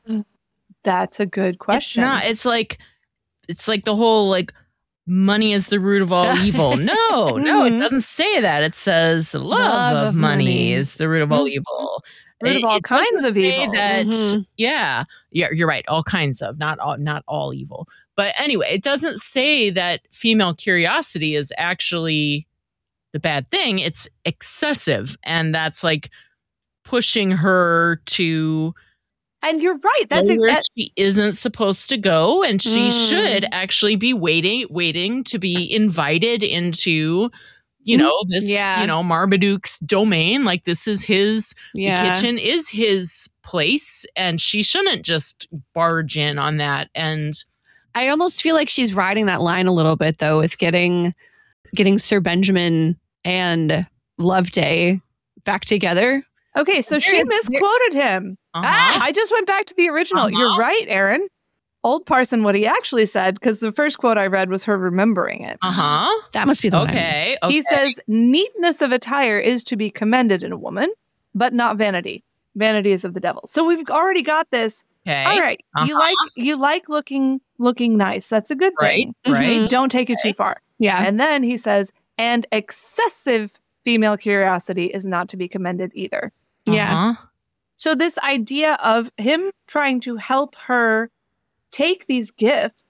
That's a good question. It's not. It's like it's like the whole like money is the root of all evil. No, no, it Mhm. doesn't say that. It says the love, Love of of money, money. is the root of all Mhm. evil. Root of It- all it kinds doesn't of say evil. That, Mhm. yeah, yeah, you're right. All kinds of, not all, not all evil. But anyway, it doesn't say that female curiosity is actually the bad thing. It's excessive, and that's like pushing her to And you're right. That's go ex- where that- she isn't supposed to go, and she Mm. should actually be waiting, waiting to be invited into, you Mhm. know, this, Yeah. you know, Marmaduke's domain. Like this is his, Yeah. the kitchen is his place, and she shouldn't just barge in on that. And I almost feel like she's riding that line a little bit though with getting getting Sir Benjamin and Loveday back together. Okay, so she There's- misquoted him. uh-huh. Ah, I just went back to the original. Uh-huh. You're right, Aaron. Old Parson, what he actually said, because the first quote I read was her remembering it. uh-huh. That must be the one. I mean. Okay. Okay. He says, neatness of attire is to be commended in a woman, but not vanity. Vanity is of the devil. So we've already got this. okay. All right, you Uh-huh. like you like looking looking nice. That's a good Right. thing. Right. Mhm. Don't take it too far. Yeah. And then he says, and excessive female curiosity is not to be commended either. Yeah. Uh-huh. So this idea of him trying to help her take these gifts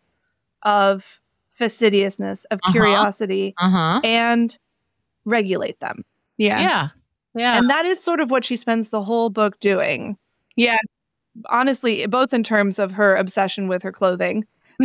of fastidiousness, of Uh-huh. curiosity, Uh-huh. and regulate them. Yeah. Yeah. Yeah. And that is sort of what she spends the whole book doing. Yeah. Honestly, both in terms of her obsession with her clothing.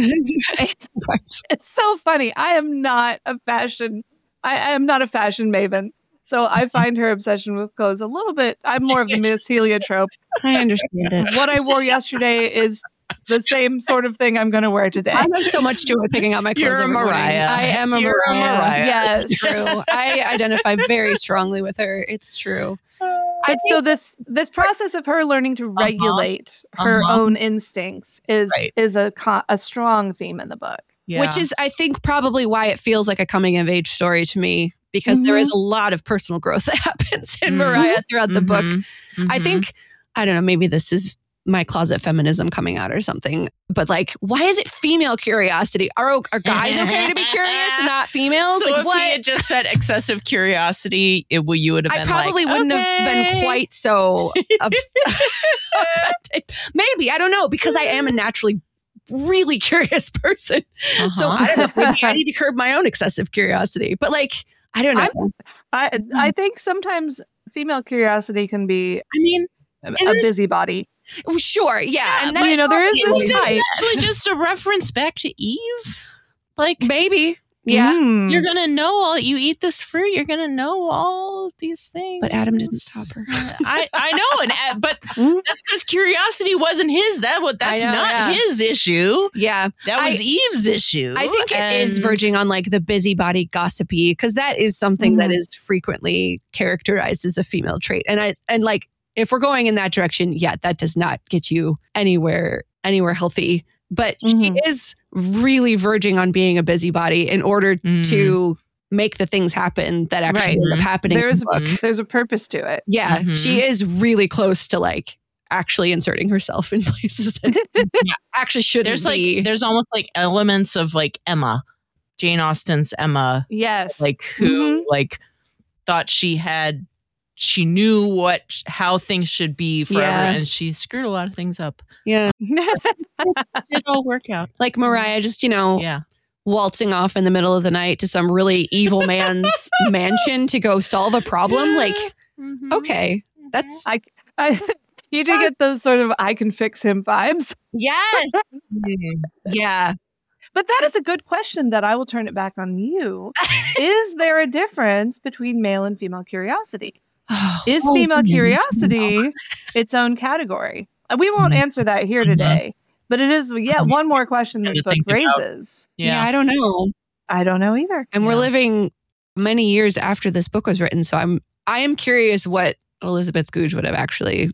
It's so funny. I am not a fashion I, I am not a fashion maven. So I find her obsession with clothes a little bit. I'm more of the Miss Heliotrope. I understand it. What I wore yesterday is the same sort of thing I'm going to wear today. I have so much joy picking out my clothes. You're a every morning. Mariah. I am a You're a Mariah. Mariah. Yes. It's true. I identify very strongly with her. It's true. But so this this process of her learning to regulate her Uh-huh. own instincts is Right. is a co- a strong theme in the book. Yeah. Which is, I think, probably why it feels like a coming of age story to me, because there is a lot of personal growth that happens in Mhm. Mariah throughout the book. Mhm. I Mhm. think, I don't know, maybe this is my closet feminism coming out or something, but like, why is it female curiosity? Are, are guys okay to be curious and not females? So like, if what? he had just said excessive curiosity, it would you would have I been probably like, wouldn't okay. have been quite so ups- offended. Maybe, I don't know, because I am a naturally really curious person. So Uh-huh. I don't know. Maybe I need to curb my own excessive curiosity. But like, I don't know. I I think sometimes female curiosity can be I mean, a, a Isn't- busybody. Well, sure, yeah. and but that's you know, there is probably- this is type. this actually just a reference back to Eve? Like, Maybe. Yeah. Mm. you're gonna know all you eat this fruit, you're gonna know all of these things. But Adam didn't stop her. I, I know, and uh, but Mm. that's because curiosity wasn't his. That what that's I know, not yeah. his issue. Yeah. That was I- Eve's issue. I think it is and- verging on like the busybody gossipy, because that is something that Mhm. is frequently characterized as a female trait. And I and like if we're going in that direction, yeah, that does not get you anywhere anywhere healthy. But Mhm. she is really verging on being a busybody in order Mm. to make the things happen that actually Right. end up happening. in There's the book. there's a purpose to it. Yeah, Mhm. she is really close to like actually inserting herself in places that Yeah. actually shouldn't There's be. like there's almost like elements of like Emma, Jane Austen's Emma, Yes. like who Mhm. like thought she had she knew what how things should be forever, Yeah. and she screwed a lot of things up. yeah. It did all work out. Like Mariah just, you know, Yeah. waltzing off in the middle of the night to some really evil man's mansion to go solve a problem. Like, Mhm. okay, that's I, I, you do get those sort of I can fix him vibes. yes. Mhm. Yeah. But that is a good question that I will turn it back on you. Is there a difference between male and female curiosity? Is Oh, female no. curiosity its own category? Uh, We won't answer that here today, but it is yet one more question this To book think about. raises. Yeah. Yeah. I don't know. I don't know either. And we're Yeah. living many years after this book was written. So I'm I am curious what Elizabeth Goudge would have actually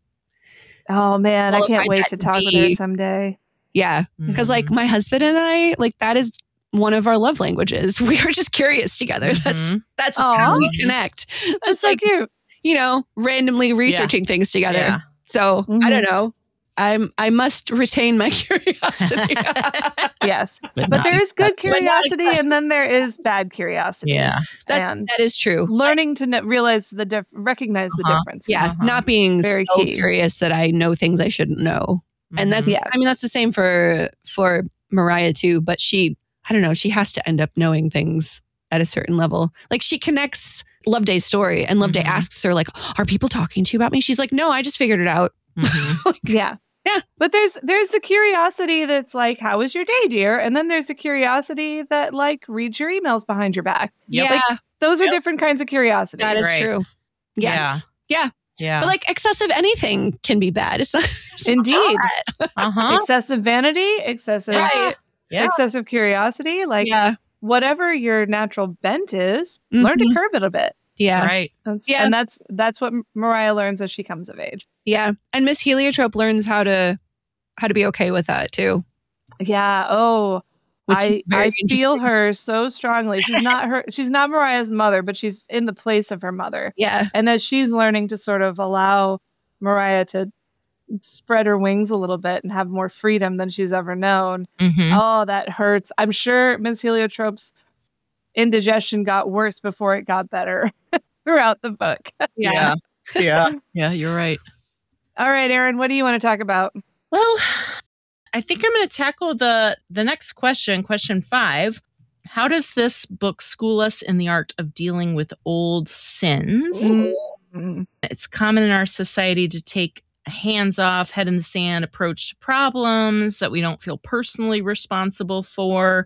Oh man, I can't qualified wait that to to talk with her be. someday. Yeah. Because like Mhm. my husband and I, like that is one of our love languages. We are just curious together. That's Mhm. that's Aw. how we connect. Just Just so like, cute. you know, randomly researching things together. Yeah. So I Mhm. don't know. I'm I must retain my curiosity. Yes, But but not there is good excessive. curiosity, and then there is bad curiosity. Yeah. That's And that is true. learning to kn- realize the diff- recognize the Uh-huh. difference. Yeah, Uh-huh. not being Very so key. curious that I know things I shouldn't know. And that's Mhm. Yeah. I mean that's the same for for Mariah too, but she I don't know, she has to end up knowing things at a certain level. Like she connects Loveday's story and Loveday Mhm. asks her like, "Are people talking to you about me?" She's like, "No, I just figured it out." Mhm. Like, Yeah. Yeah. But there's there's the curiosity that's like, how was your day, dear? And then there's the curiosity that like reads your emails behind your back. Yep. Yeah, Those are Yep. different kinds of curiosity. that is Right. true. Yes. Yeah. Yeah. But like excessive anything can be bad. It's not it's not Indeed. Uh-huh. Excessive vanity, excessive Right. Yeah. excessive curiosity, like yeah. whatever your natural bent is, learn to Mhm. curb it a bit. Yeah. Right. That's, Yeah. And that's that's what Mariah learns as she comes of age. Yeah. And Miss Heliotrope learns how to how to be okay with that too. Yeah. Oh, Which I is very I feel interesting. her so strongly. She's not her. She's not Mariah's mother, but she's in the place of her mother. Yeah. And as she's learning to sort of allow Mariah to spread her wings a little bit and have more freedom than she's ever known, Mhm. oh, that hurts. I'm sure Miss Heliotrope's indigestion got worse before it got better throughout the book. Yeah. Yeah. Yeah, you're right. All right, Erin, what do you want to talk about? Well, I think I'm going to tackle the the next question, question five. How does this book school us in the art of dealing with old sins? Mm. It's common in our society to take a hands-off, head in the sand approach to problems that we don't feel personally responsible for.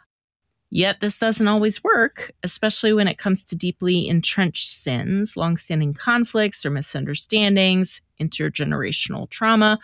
Yet this doesn't always work, especially when it comes to deeply entrenched sins, longstanding conflicts or misunderstandings, intergenerational trauma.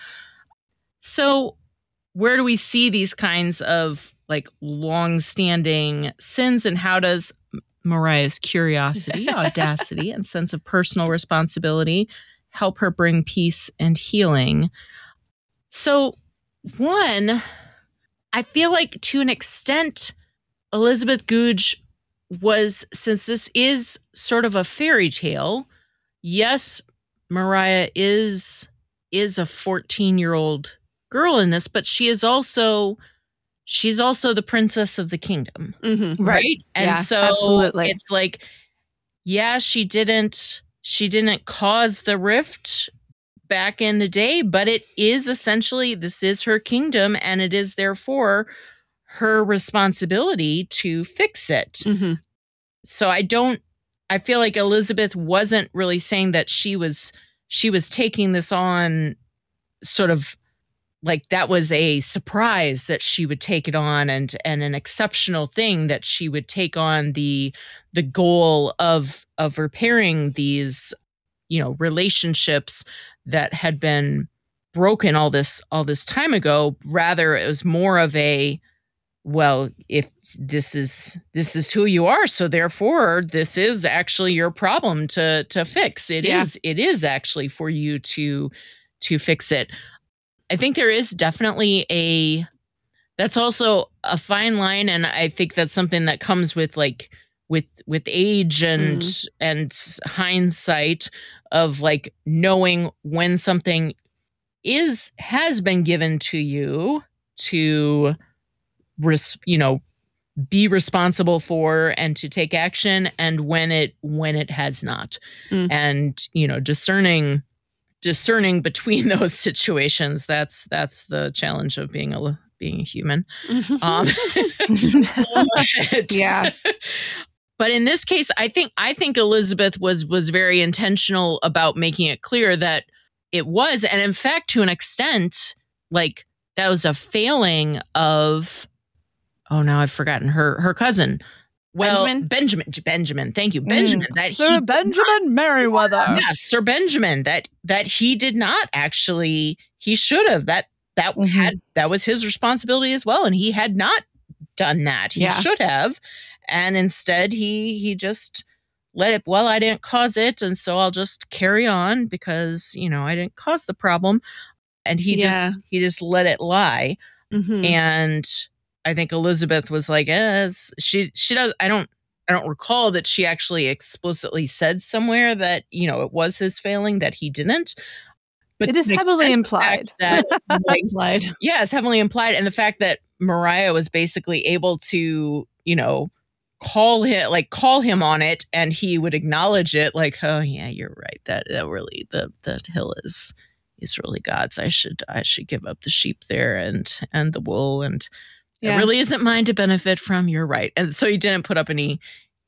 So where do we see these kinds of like longstanding sins, and how does Mariah's curiosity, audacity, and sense of personal responsibility help her bring peace and healing? So one, I feel like to an extent, Elizabeth Goudge was, since this is sort of a fairy tale, yes, Mariah is is a fourteen-year-old girl in this, but she is also she's also the princess of the kingdom, Mm-hmm. right? And Yeah, so absolutely. it's like, yeah, she didn't she didn't cause the rift back in the day, but it is essentially, this is her kingdom, and it is therefore her responsibility to fix it. Mm-hmm. So I don't I feel like Elizabeth wasn't really saying that she was she was taking this on sort of like that was a surprise that she would take it on, and and an exceptional thing that she would take on the the goal of of repairing these, you know, relationships that had been broken all this all this time ago. Rather, it was more of a, well, if this is this is who you are, so therefore this is actually your problem to to fix. It Yeah. is it is actually for you to to fix it. I think there is definitely a that's also a fine line, and I think that's something that comes with like with with age and and hindsight of like knowing when something is has been given to you to, res, you know, be responsible for and to take action, and when it when it has not, mm. and you know, discerning discerning between those situations. That's that's the challenge of being a being a human. um, yeah. But in this case, I think I think Elizabeth was was very intentional about making it clear that it was, and in fact, to an extent, like that was a failing of. Oh, now I've forgotten her her cousin. Well, Benjamin. Benjamin. Benjamin. Thank you, Benjamin. Mm, that Sir he Benjamin Merryweather. Yes, Sir Benjamin. That that he did not actually. He should have. That that mm-hmm. had that was his responsibility as well, and he had not done that. He yeah. should have, and instead he he just let it. Well, I didn't cause it, and so I'll just carry on because you know I didn't cause the problem, and he yeah. just he just let it lie, mm-hmm. and. I think Elizabeth was like, yes, she she does. I don't I don't recall that she actually explicitly said somewhere that, you know, it was his failing, that he didn't. But it is heavily implied. That, like, implied. Yeah, it's heavily implied. And the fact that Mariah was basically able to, you know, call him like call him on it, and he would acknowledge it like, oh yeah, you're right. That that really the the hill is is really God's. I should I should give up the sheep there and and the wool, and yeah. It really isn't mine to benefit from. You're right. And so he didn't put up any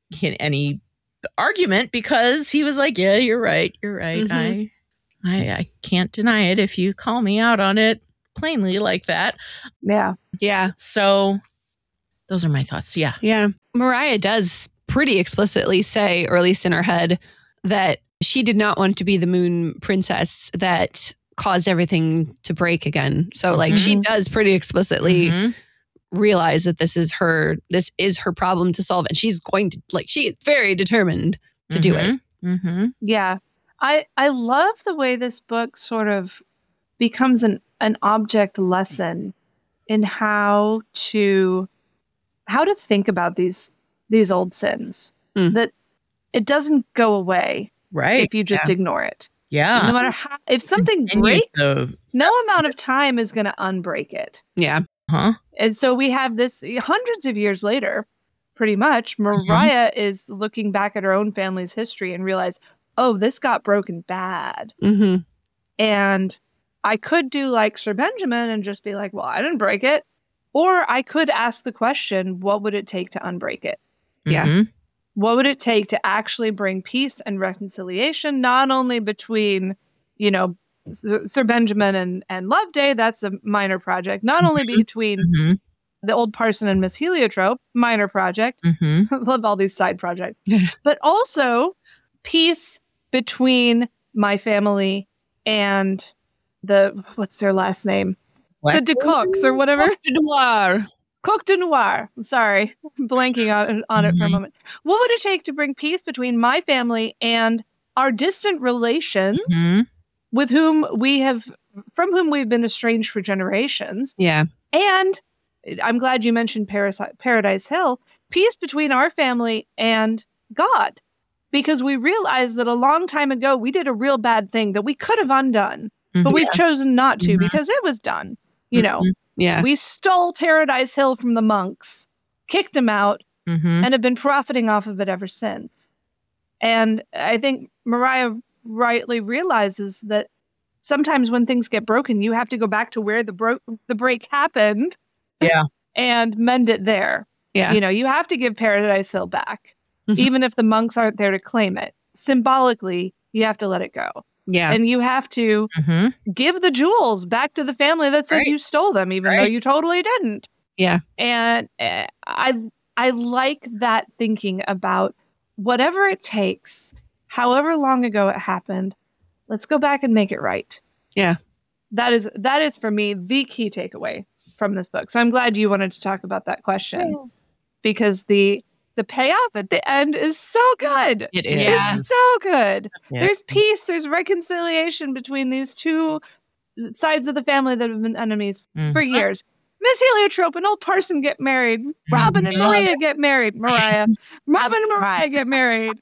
any argument because he was like, yeah, you're right. You're right. Mm-hmm. I, I I can't deny it if you call me out on it plainly like that. Yeah. Yeah. So those are my thoughts. Yeah. Yeah. Mariah does pretty explicitly say, or at least in her head, that she did not want to be the moon princess that caused everything to break again. So like mm-hmm. she does pretty explicitly mm-hmm. realize that this is her, this is her problem to solve. And she's going to, like, she is very determined to mm-hmm. do it. Mm-hmm. Yeah. I, I love the way this book sort of becomes an, an object lesson in how to, how to think about these, these old sins, mm. that it doesn't go away. Right. If you just yeah. ignore it. Yeah. No matter how, if something breaks, so no amount of time is going to unbreak it. Yeah. Huh? And so we have this hundreds of years later, pretty much, Mariah mm-hmm. is looking back at her own family's history and realize, oh, this got broken bad. Mm-hmm. And I could do like Sir Benjamin and just be like, well, I didn't break it. Or I could ask the question, what would it take to unbreak it? Yeah. Mm-hmm. What would it take to actually bring peace and reconciliation, not only between, you know, Sir Benjamin and, and Loveday, that's a minor project, not only between mm-hmm. the old parson and Miss Heliotrope, minor project, mm-hmm. love all these side projects, but also peace between my family and the, what's their last name? What? The de Coqs or whatever. Coq de Noir. Coq de Noir. I'm sorry. I'm blanking on, on it mm-hmm. for a moment. What would it take to bring peace between my family and our distant relations mm-hmm. with whom we have, from whom we've been estranged for generations? Yeah. And I'm glad you mentioned Paris, Paradise Hill, peace between our family and God. Because we realized that a long time ago, we did a real bad thing that we could have undone, mm-hmm. but we've yeah. chosen not to mm-hmm. because it was done. You know, mm-hmm. yeah. we stole Paradise Hill from the monks, kicked them out, mm-hmm. and have been profiting off of it ever since. And I think Mariah rightly realizes that sometimes when things get broken, you have to go back to where the bro- the break happened, yeah, and mend it there. Yeah, you know, you have to give Paradise Hill back, mm-hmm. even if the monks aren't there to claim it. Symbolically, you have to let it go. Yeah, and you have to mm-hmm. give the jewels back to the family that says right. you stole them, even right. though you totally didn't. Yeah, and uh, I I like that thinking about whatever it takes, however long ago it happened. Let's go back and make it right. Yeah. That is, that is for me, the key takeaway from this book. So I'm glad you wanted to talk about that question yeah. because the, the payoff at the end is so good. It is. It's so good. Yeah. There's peace. There's reconciliation between these two sides of the family that have been enemies mm. for years. Miss Heliotrope and old parson get married. Robin and Maria get married. Mariah. Robin and Mariah get married.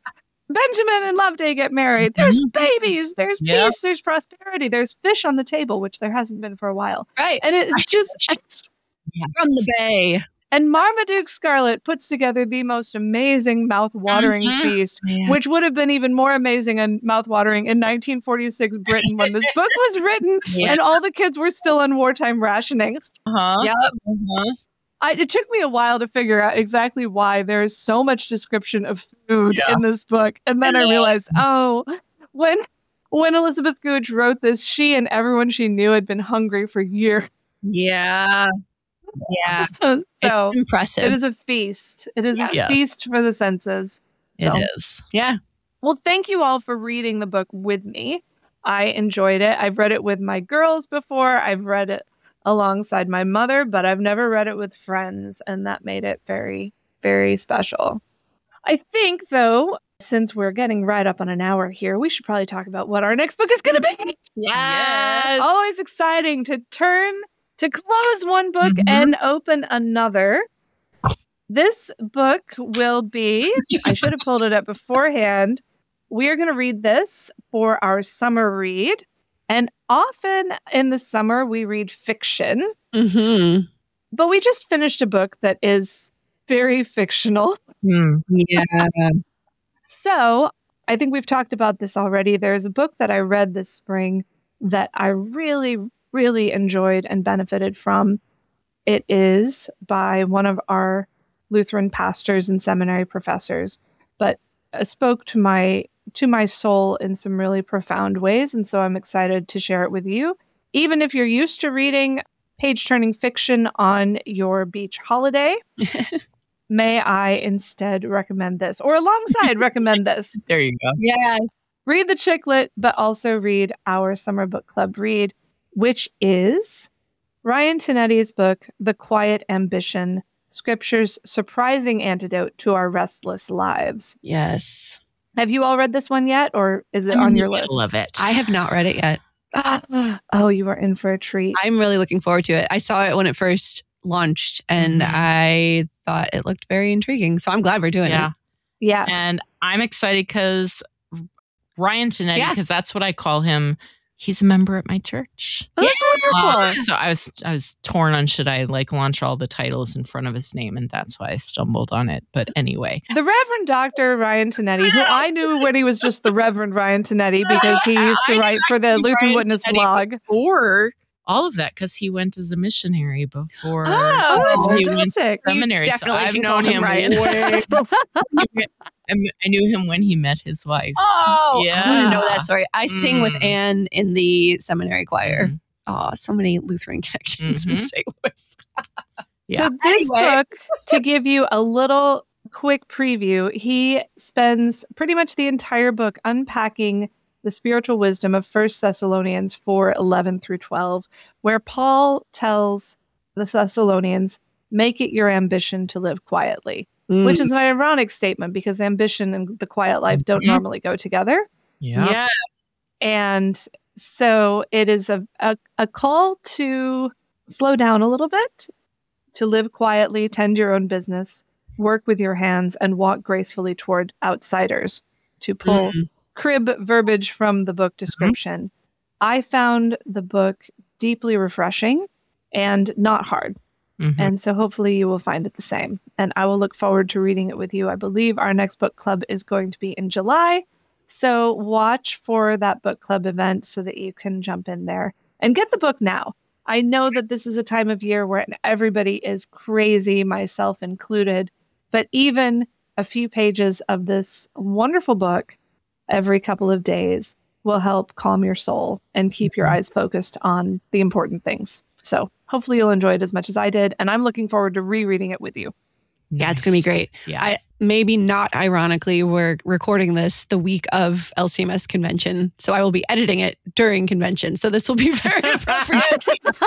Benjamin and Loveday get married. There's Mhm. babies. There's Yep. peace. There's prosperity. There's fish on the table, which there hasn't been for a while. Right. And it's just, Yes. From the bay. and Marmaduke Scarlet puts together the most amazing mouth-watering Mhm. feast, Yeah. which would have been even more amazing and mouth-watering in nineteen forty-six Britain when this book was written Yeah. and all the kids were still on wartime rationing. Uh-huh. Yep. Uh-huh. I, it took me a while to figure out exactly why there's so much description of food Yeah. in this book. And then I realized, oh, when when Elizabeth Gooch wrote this, she and everyone she knew had been hungry for years. Yeah. Yeah. So, so It's impressive. it is a feast. It is a Yes. feast for the senses. So, It is. yeah. well, thank you all for reading the book with me. I enjoyed it. I've read it with my girls before. I've read it alongside my mother, but I've never read it with friends, and that made it very, very special. I think, though, since we're getting right up on an hour here, we should probably talk about what our next book is going to be. Yes. Always exciting to turn, to close one book Mhm. and open another. This book will be, I should have pulled it up beforehand. We are going to read this for our summer read. And often in the summer, we read fiction, Mm-hmm. but we just finished a book that is very fictional. Hmm. Yeah. So I think we've talked about this already. There's a book that I read this spring that I really, really enjoyed and benefited from. It is by one of our Lutheran pastors and seminary professors, but uh, spoke to my to my soul in some really profound ways. And so I'm excited to share it with you. Even if you're used to reading page-turning fiction on your beach holiday, may I instead recommend this, or alongside recommend this. There you go. Yes. Read the chick lit, but also read our summer book club read, which is Ryan Tinetti's book, The Quiet Ambition, Scripture's Surprising Antidote to Our Restless Lives. Yes. Have you all read this one yet, or is it I'm on in your the list? middle of it. I have not read it yet. Ah, oh, you are in for a treat. I'm really looking forward to it. I saw it when it first launched and Mhm. I thought it looked very intriguing. So I'm glad we're doing Yeah. it. Yeah. And I'm excited because Ryan Tinetti, Yeah. because that's what I call him. He's a member at my church. Oh, that's wonderful. Uh, so I was I was torn on should I like launch all the titles in front of his name, and that's why I stumbled on it. But anyway, The Reverend Doctor Ryan Tinetti, who I knew when he was just the Reverend Ryan Tinetti because he used to I write for the knew Lutheran Ryan Witness Tinetti blog. or all of that because he went as a missionary before. Oh, that's he went to fantastic. seminary. So definitely I've can known call him him Ryan. way before. I I knew him when he met his wife. Oh, Yeah. I want to know that story. I sing with Mm. Anne in the seminary choir. Mhm. Oh, so many Lutheran connections in Mhm. Saint Louis. Yeah. So this Anyway. book, to give you a little quick preview, he spends pretty much the entire book unpacking the spiritual wisdom of First Thessalonians four, eleven through twelve, where Paul tells the Thessalonians, make it your ambition to live quietly, which is an ironic statement because ambition and the quiet life don't Mhm. normally go together. Yeah. Yeah. And so it is a, a, a call to slow down a little bit, to live quietly, tend your own business, work with your hands, and walk gracefully toward outsiders, to pull Mm. crib verbiage from the book description. I found the book deeply refreshing and not hard. Mhm. And so hopefully you will find it the same. And I will look forward to reading it with you. I believe our next book club is going to be in July. So watch for that book club event so that you can jump in there and get the book now. I know that this is a time of year where everybody is crazy, myself included, but even a few pages of this wonderful book every couple of days will help calm your soul and keep your eyes focused on the important things. So hopefully you'll enjoy it as much as I did. And I'm looking forward to rereading it with you. Yeah, it's going to be great. Yeah. I maybe not ironically, we're recording this the week of L C M S convention. So I will be editing it during convention. So this will be very appropriate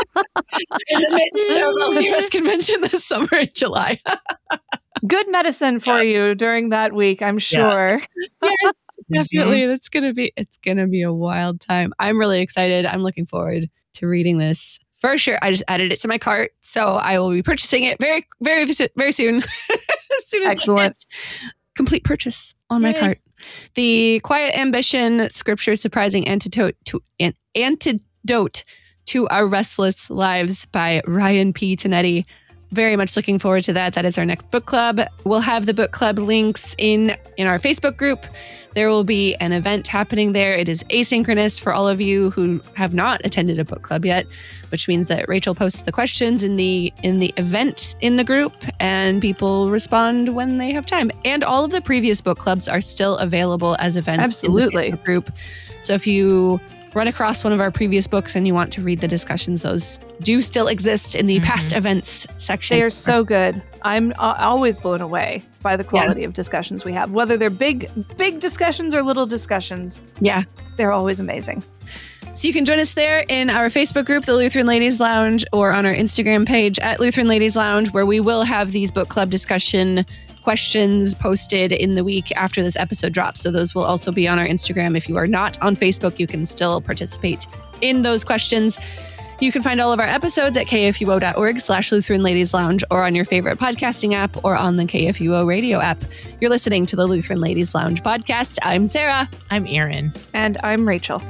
in the midst of L C M S convention this summer in July. Good medicine for Yes. you during that week, I'm sure. Yes, definitely. That's gonna be it's gonna be a wild time. I'm really excited. I'm looking forward to reading this for sure. I just added it to my cart, so I will be purchasing it very, very, very soon. As soon as Excellent. I get complete purchase on my Yay. cart. The Quiet Ambition, Scripture's Surprising Antidote to, an, Antidote to Our Restless Lives by Ryan P. Tonetti. Very much looking forward to that. That is our next book club. We'll have the book club links in, in our Facebook group. There will be an event happening there. It is asynchronous for all of you who have not attended a book club yet, which means that Rachel posts the questions in the in the event in the group, and people respond when they have time. And all of the previous book clubs are still available as events Absolutely. in the Facebook group. So if you run across one of our previous books and you want to read the discussions, those do still exist in the Mm-hmm. past events section. They are so good. I'm uh, always blown away by the quality yeah. of discussions we have, whether they're big, big discussions or little discussions. Yeah. They're always amazing. So you can join us there in our Facebook group, the Lutheran Ladies Lounge, or on our Instagram page at Lutheran Ladies Lounge, where we will have these book club discussion questions posted in the week after this episode drops. So those will also be on our Instagram. If you are not on Facebook, you can still participate in those questions. You can find all of our episodes at kfuo.org slash Lutheran Ladies Lounge, or on your favorite podcasting app, or on the K F U O radio app. You're listening to the Lutheran Ladies Lounge podcast. I'm Sarah. I'm Erin. And I'm Rachel.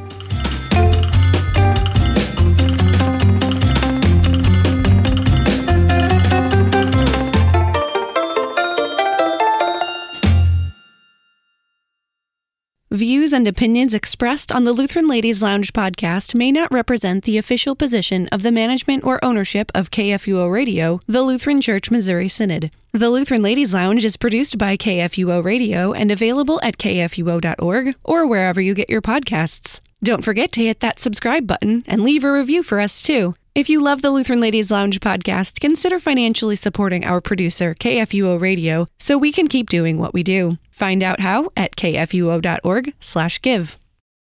Views and opinions expressed on the Lutheran Ladies Lounge podcast may not represent the official position of the management or ownership of K F U O Radio, the Lutheran Church Missouri Synod. The Lutheran Ladies Lounge is produced by K F U O Radio and available at k f u o dot org or wherever you get your podcasts. Don't forget to hit that subscribe button and leave a review for us too. If you love the Lutheran Ladies Lounge podcast, consider financially supporting our producer, K F U O Radio, so we can keep doing what we do. Find out how at k f u o dot org slash give.